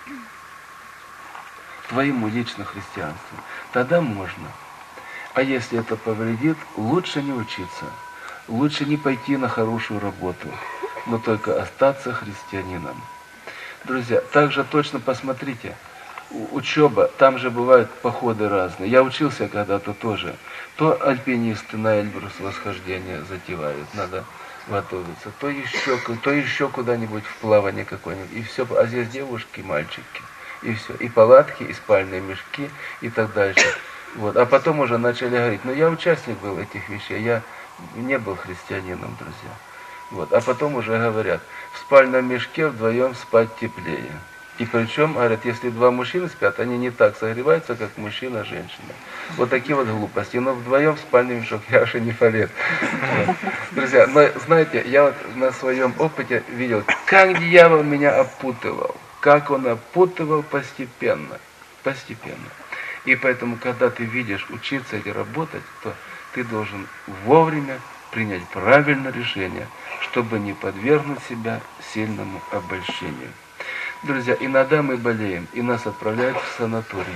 твоему лично христианству, тогда можно. А если это повредит, лучше не учиться. Лучше не пойти на хорошую работу, но только остаться христианином. Друзья, также точно посмотрите, учеба, там же бывают походы разные. Я учился когда-то тоже. То альпинисты на Эльбрус восхождение затевают, надо готовиться, то еще куда-нибудь в плавание какое-нибудь. И все, а здесь девушки, мальчики, и все. И палатки, и спальные мешки, и так дальше. Вот. А потом уже начали говорить, я участник был этих вещей, я не был христианином, друзья. Вот. А потом уже говорят, в спальном мешке вдвоем спать теплее. И причем, говорят, если два мужчины спят, они не так согреваются, как мужчина и женщина. Вот такие вот глупости. Но вдвоем в спальный мешок я уже не полез. Вот. Друзья, но знаете, я вот на своем опыте видел, как дьявол меня опутывал. Как он опутывал постепенно. Постепенно. И поэтому, когда ты видишь учиться или работать, то ты должен вовремя принять правильное решение, чтобы не подвергнуть себя сильному обольщению. Друзья, иногда мы болеем, и нас отправляют в санаторий.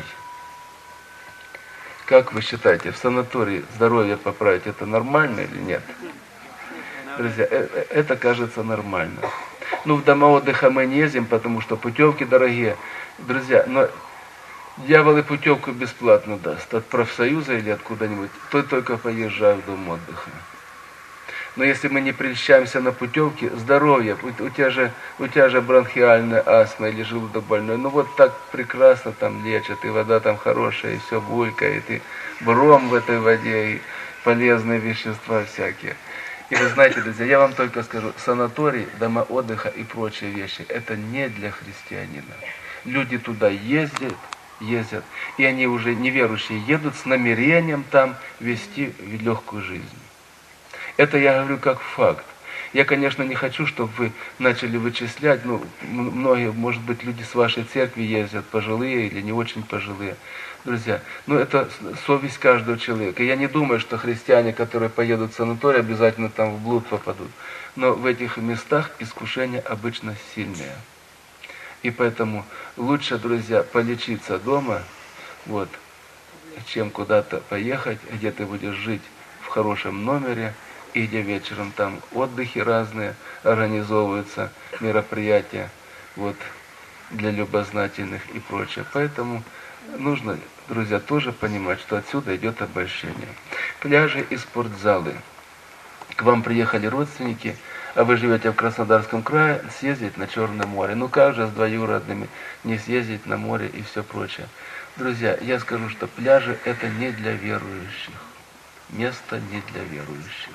Как вы считаете, в санатории здоровье поправить это нормально или нет? Друзья, это кажется нормально. В дома отдыха мы не ездим, потому что путевки дорогие. Друзья, но дьявол и путевку бесплатно даст, от профсоюза или откуда-нибудь, то только поезжай в дом отдыха. Но если мы не прельщаемся на путевке, здоровье, у тебя же бронхиальная астма или желудок больной, вот так прекрасно там лечат, и вода там хорошая, и все булькает, и бром в этой воде, и полезные вещества всякие. И вы знаете, друзья, я вам только скажу, санаторий, дома отдыха и прочие вещи, это не для христианина. Люди туда ездят, и они уже неверующие едут с намерением там вести легкую жизнь. Это я говорю как факт. Я, конечно, не хочу, чтобы вы начали вычислять, многие, может быть, люди с вашей церкви ездят, пожилые или не очень пожилые. Друзья, это совесть каждого человека. Я не думаю, что христиане, которые поедут в санаторий, обязательно там в блуд попадут. Но в этих местах искушение обычно сильное. И поэтому лучше, друзья, полечиться дома, чем куда-то поехать, где ты будешь жить в хорошем номере, и где вечером там отдыхи разные организовываются, мероприятия вот, для любознательных и прочее. Поэтому нужно, друзья, тоже понимать, что отсюда идет обольщение. Пляжи и спортзалы. К вам приехали родственники, а вы живете в Краснодарском крае, съездить на Черное море. Ну как же с двоюродными не съездить на море и все прочее. Друзья, я скажу, что пляжи это не для верующих. Место не для верующих.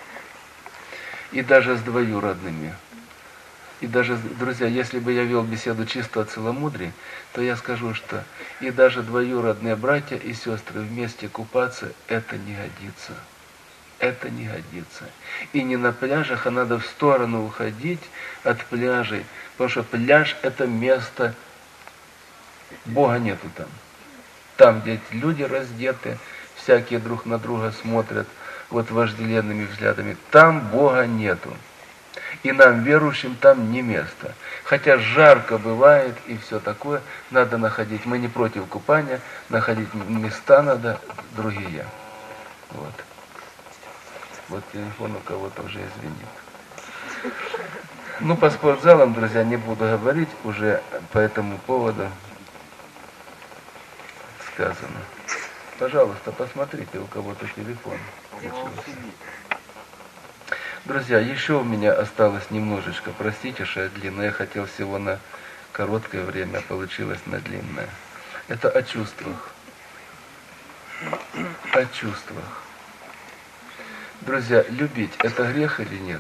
И даже с двоюродными. И даже, друзья, если бы я вел беседу чисто о целомудрии, то я скажу, что и даже двоюродные братья и сестры вместе купаться, это не годится. Это не годится. И не на пляжах, а надо в сторону уходить от пляжей, потому что пляж это место, Бога нету там. Там, где люди раздеты, всякие друг на друга смотрят, вот вожделенными взглядами, там Бога нету. И нам, верующим, там не место. Хотя жарко бывает и все такое, надо находить, мы не против купания, находить места надо другие. Вот. Вот телефон у кого-то уже извинит. Ну, по спортзалам, друзья, не буду говорить, уже по этому поводу сказано. Пожалуйста, посмотрите, у кого-то телефон включился. Друзья, еще у меня осталось немножечко, простите, что я длинная, я хотел всего на короткое время, а получилось на длинное. Это о чувствах. О чувствах. Друзья, любить это грех или нет?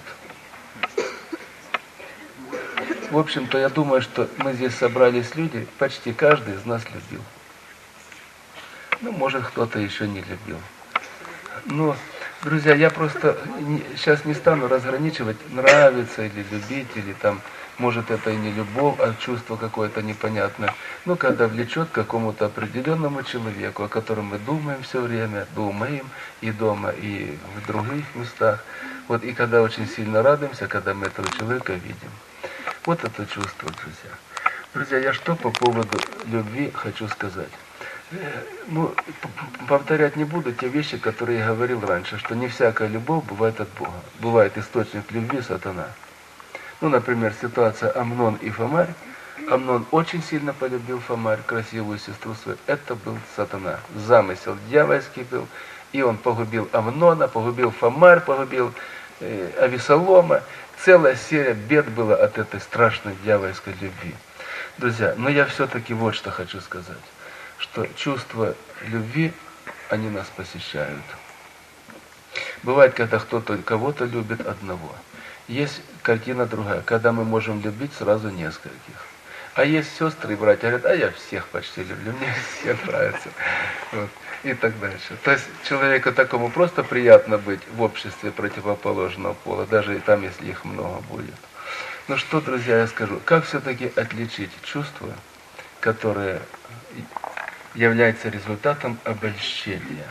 В общем-то, я думаю, что мы здесь собрались люди, почти каждый из нас любил. Ну, может, кто-то еще не любил. Но, друзья, я просто сейчас не стану разграничивать, нравится или любить, или там, может, это и не любовь, а чувство какое-то непонятное. Ну, когда влечет к какому-то определенному человеку, о котором мы думаем все время, думаем и дома, и в других местах. Вот, и когда очень сильно радуемся, когда мы этого человека видим. Вот это чувство, друзья. Друзья, я что по поводу любви хочу сказать. Ну, повторять не буду те вещи, которые я говорил раньше, что не всякая любовь бывает от Бога. Бывает источник любви сатана. Ну, например, ситуация Амнон и Фомарь. Амнон очень сильно полюбил Фомарь, красивую сестру свою. Это был сатана. Замысел дьявольский был. И он погубил Амнона, погубил Фомарь, погубил Авесолома. Целая серия бед была от этой страшной дьявольской любви. Друзья, но я все-таки вот что хочу сказать. Что чувства любви, они нас посещают. Бывает, когда кто-то кого-то любит одного. Есть картина другая, когда мы можем любить сразу нескольких. А есть сестры и братья, говорят, а я всех почти люблю, мне все нравятся. Вот. И так дальше. То есть человеку такому просто приятно быть в обществе противоположного пола, даже и там, если их много будет. Ну что, друзья, я скажу, как все-таки отличить чувства, которые является результатом обольщения.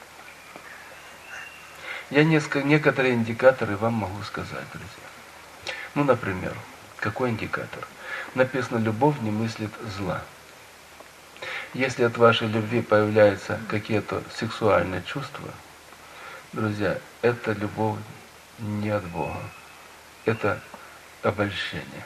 Я некоторые индикаторы вам могу сказать, друзья. Ну, например, какой индикатор? Написано, любовь не мыслит зла. Если от вашей любви появляются какие-то сексуальные чувства, друзья, это любовь не от Бога. Это обольщение.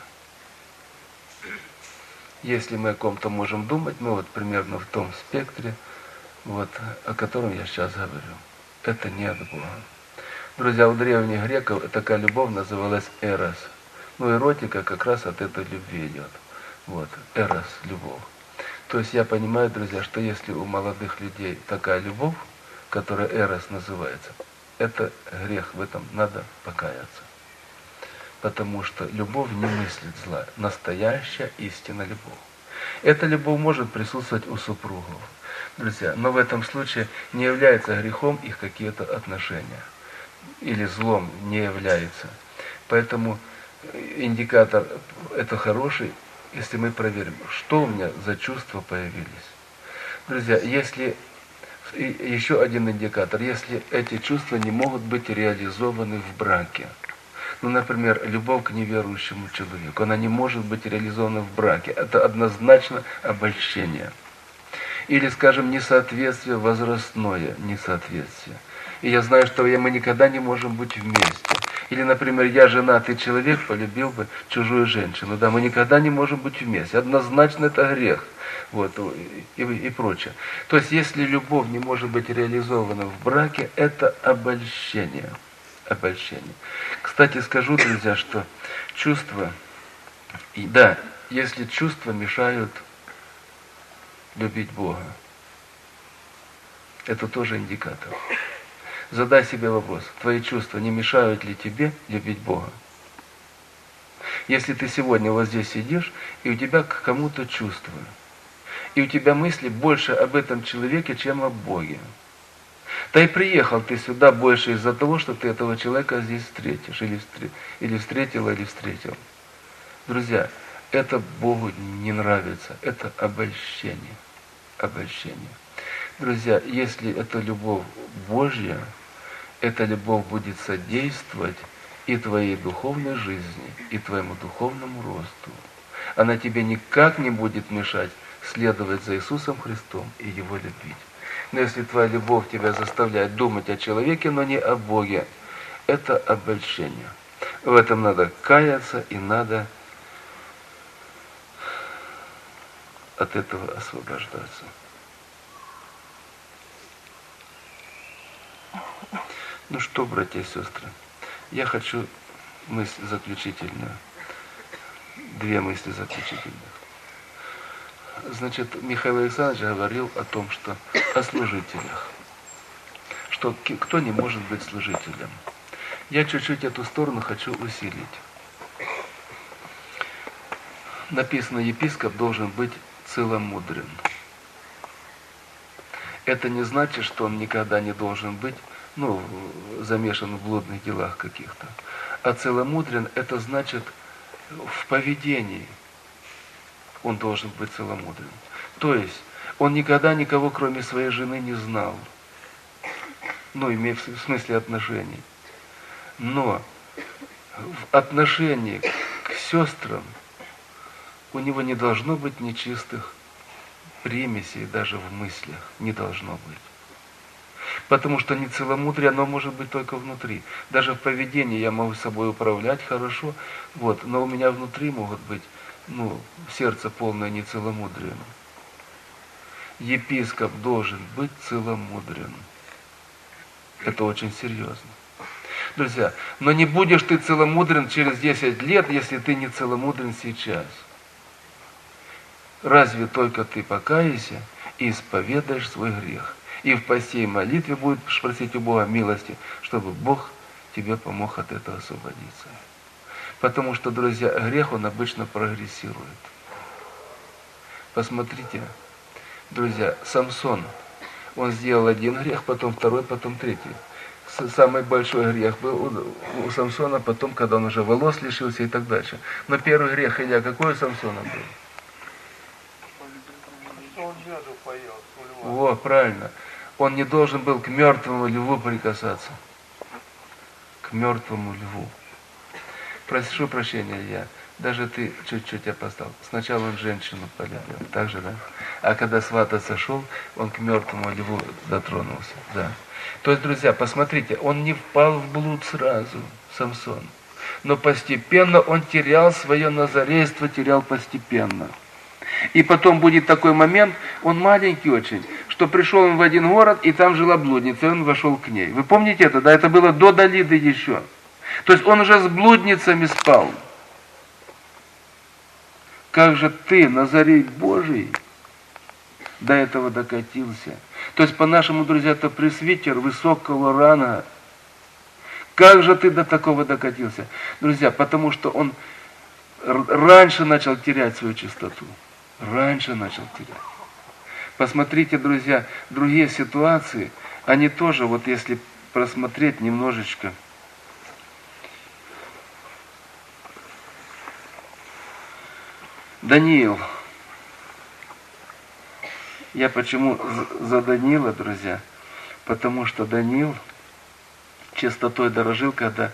Если мы о ком-то можем думать, мы вот примерно в том спектре, вот, о котором я сейчас говорю. Это не от Бога. Друзья, у древних греков такая любовь называлась эрос. Ну, эротика как раз от этой любви идет. Вот, эрос, любовь. То есть я понимаю, друзья, что если у молодых людей такая любовь, которая эрос называется, это грех, в этом надо покаяться. Потому что любовь не мыслит зла. Настоящая истинная любовь. Эта любовь может присутствовать у супругов, друзья, но в этом случае не является грехом их какие-то отношения. Или злом не является. Поэтому индикатор это хороший, если мы проверим, что у меня за чувства появились. Друзья, если еще один индикатор, если эти чувства не могут быть реализованы в браке. Ну, например, любовь к неверующему человеку, она не может быть реализована в браке. Это однозначно обольщение. Или, скажем, несоответствие возрастное, несоответствие. И я знаю, что мы никогда не можем быть вместе. Или, например, я женатый человек, полюбил бы чужую женщину. Да, мы никогда не можем быть вместе. Однозначно это грех. Вот, и прочее. То есть, если любовь не может быть реализована в браке, это обольщение. Обольщение. Кстати, скажу, друзья, что чувства, да, если чувства мешают любить Бога, это тоже индикатор. Задай себе вопрос, твои чувства не мешают ли тебе любить Бога? Если ты сегодня вот здесь сидишь, и у тебя к кому-то чувства, и у тебя мысли больше об этом человеке, чем о Боге. Да и приехал ты сюда больше из-за того, что ты этого человека здесь встретишь, или встретил. Друзья, это Богу не нравится, это обольщение. Обольщение. Друзья, если это любовь Божья, эта любовь будет содействовать и твоей духовной жизни, и твоему духовному росту. Она тебе никак не будет мешать следовать за Иисусом Христом и Его любить. Но если твоя любовь тебя заставляет думать о человеке, но не о Боге, это обольщение. В этом надо каяться и надо от этого освобождаться. Ну что, братья и сестры, я хочу мысль заключительную, две мысли заключительных. Значит, Михаил Александрович говорил о том, что о служителях, что кто не может быть служителем. Я чуть-чуть эту сторону хочу усилить. Написано, епископ должен быть целомудрен. Это не значит, что он никогда не должен быть, замешан в блудных делах каких-то. А целомудрен, это значит в поведении он должен быть целомудрен. То есть, он никогда никого, кроме своей жены, не знал. Имея в смысле отношений. Но в отношении к сестрам у него не должно быть нечистых примесей даже в мыслях. Не должно быть. Потому что нецеломудрие, оно может быть только внутри. Даже в поведении я могу собой управлять хорошо, но у меня внутри могут быть, сердце полное нецеломудрия. Епископ должен быть целомудрен. Это очень серьезно. Друзья, но не будешь ты целомудрен через 10 лет, если ты не целомудрен сейчас. Разве только ты покаешься и исповедаешь свой грех. И в посте и молитве будешь просить у Бога милости, чтобы Бог тебе помог от этого освободиться. Потому что, друзья, грех, он обычно прогрессирует. Посмотрите, друзья, Самсон, он сделал один грех, потом второй, потом третий. Самый большой грех был у Самсона потом, когда он уже волос лишился и так дальше. Но первый грех, Илья, какой у Самсона был? Во, правильно. Он не должен был к мертвому льву прикасаться. К мертвому льву. Прошу прощения, Илья. Даже ты чуть-чуть опоздал. Сначала он женщину полюбил. Так же, да? А когда свата сошел, он к мертвому льву дотронулся. Да. То есть, друзья, посмотрите, он не впал в блуд сразу, Самсон. Но постепенно он терял свое назарейство, терял постепенно. И потом будет такой момент, он маленький очень, что пришел он в один город, и там жила блудница, и он вошел к ней. Вы помните это? Да, это было до Далиды еще. То есть он уже с блудницами спал. Как же ты, Назарей Божий, до этого докатился? То есть, по-нашему, друзья, это пресвитер высокого ранга. Как же ты до такого докатился? Друзья, потому что он раньше начал терять свою чистоту. Раньше начал терять. Посмотрите, друзья, другие ситуации, они тоже, если просмотреть немножечко. Даниил. Я почему за Даниила, друзья? Потому что Даниил чистотой дорожил, когда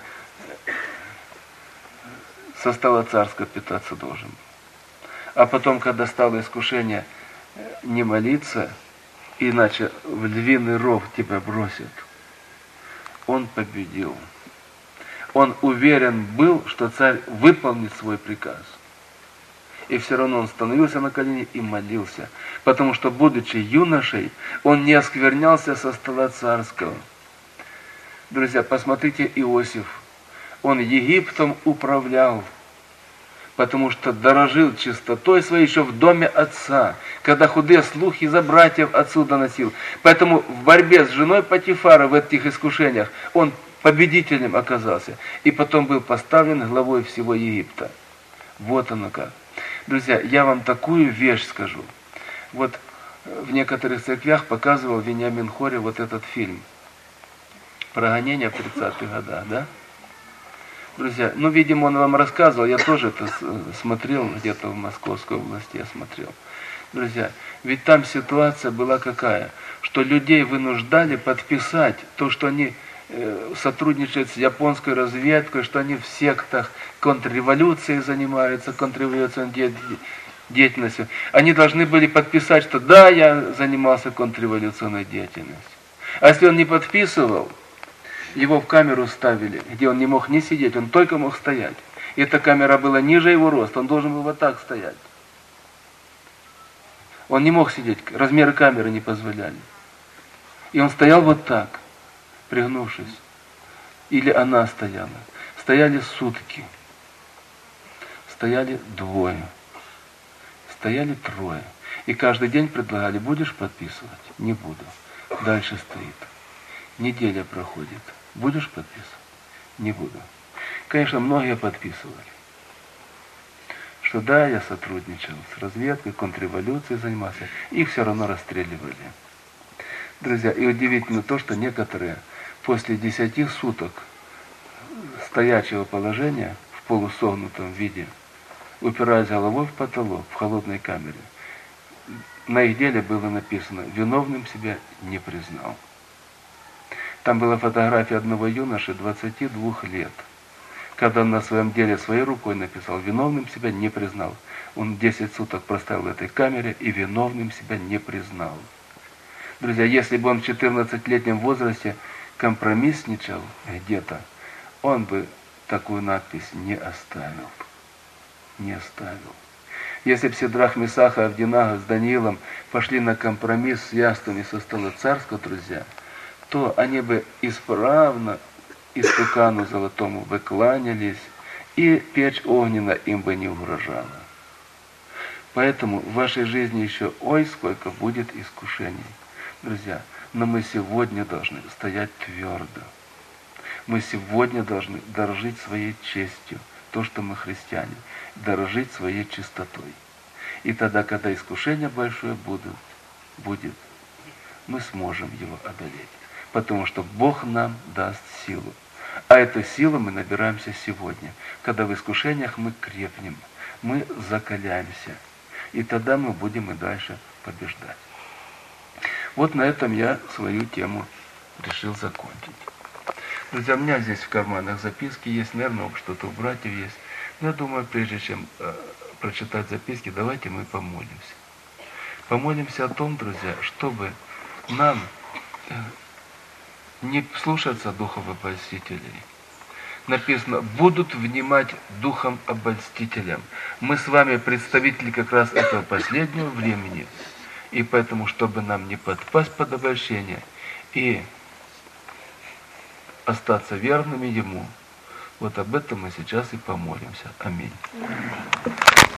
со стола царского питаться должен. А потом, когда стало искушение не молиться, иначе в львиный ров тебя бросят. он победил. Он уверен был, что царь выполнит свой приказ. И все равно он становился на колени и молился, потому что, будучи юношей, он не осквернялся со стола царского. Друзья, посмотрите, Иосиф, он Египтом управлял, потому что дорожил чистотой своей еще в доме отца, когда худые слухи за братьев отсюда носил. Поэтому в борьбе с женой Потифара в этих искушениях он победителем оказался, и потом был поставлен главой всего Египта. Вот оно как. Друзья, я вам такую вещь скажу. Вот в некоторых церквях показывал Вениамин Хори вот этот фильм про гонения в 30-х годах, да? Друзья, ну, видимо, он вам рассказывал, я тоже это смотрел, где-то в Московской области я смотрел. Друзья, ведь там ситуация была какая, что людей вынуждали подписать то, что они сотрудничают с японской разведкой, что они в сектах контрреволюцией занимаются, контрреволюционной деятельностью. Они должны были подписать, что да, я занимался контрреволюционной деятельностью. А если он не подписывал, его в камеру ставили, где он не мог ни сидеть, он только мог стоять. И эта камера была ниже его роста, он должен был вот так стоять. Он не мог сидеть, размеры камеры не позволяли. И он стоял вот так, пригнувшись. Или она стояла. Стояли сутки. Стояли двое. Стояли трое. И каждый день предлагали, будешь подписывать? Не буду. Дальше стоит. Неделя проходит. Будешь подписывать? Не буду. Конечно, многие подписывали. Что да, я сотрудничал с разведкой, контрреволюцией занимался. Их все равно расстреливали. Друзья, и удивительно то, что некоторые после 10 суток стоячего положения в полусогнутом виде, упираясь головой в потолок в холодной камере, на их деле было написано: виновным себя не признал. Там была фотография одного юноши 22 лет, когда он на своем деле своей рукой написал: виновным себя не признал. Он 10 суток простоял в этой камере и виновным себя не признал. Друзья, если бы он в 14-летнем возрасте компромиссничал где-то, он бы такую надпись не оставил. Не оставил. Если бы Сидрах, Месах и Авдинага с Даниилом пошли на компромисс с яствами со стола царского, друзья, то они бы исправно истукану золотому бы кланялись, и печь огненная им бы не угрожала. Поэтому в вашей жизни еще ой сколько будет искушений. Друзья, но мы сегодня должны стоять твердо. Мы сегодня должны дорожить своей честью, то, что мы христиане, дорожить своей чистотой. И тогда, когда искушение большое будет, мы сможем его одолеть. Потому что Бог нам даст силу. А эту силу мы набираемся сегодня, когда в искушениях мы крепнем, мы закаляемся. И тогда мы будем и дальше побеждать. Вот на этом я свою тему решил закончить. Друзья, у меня здесь в карманах записки есть, наверное, что-то у братьев есть. Но я думаю, прежде чем прочитать записки, давайте мы помолимся. Помолимся о том, друзья, чтобы нам не слушаться духов обольстителей. Написано: будут внимать духом обольстителям. Мы с вами представители как раз этого последнего времени. И поэтому, чтобы нам не подпасть под обольщение и остаться верными Ему, вот об этом мы сейчас и помолимся. Аминь.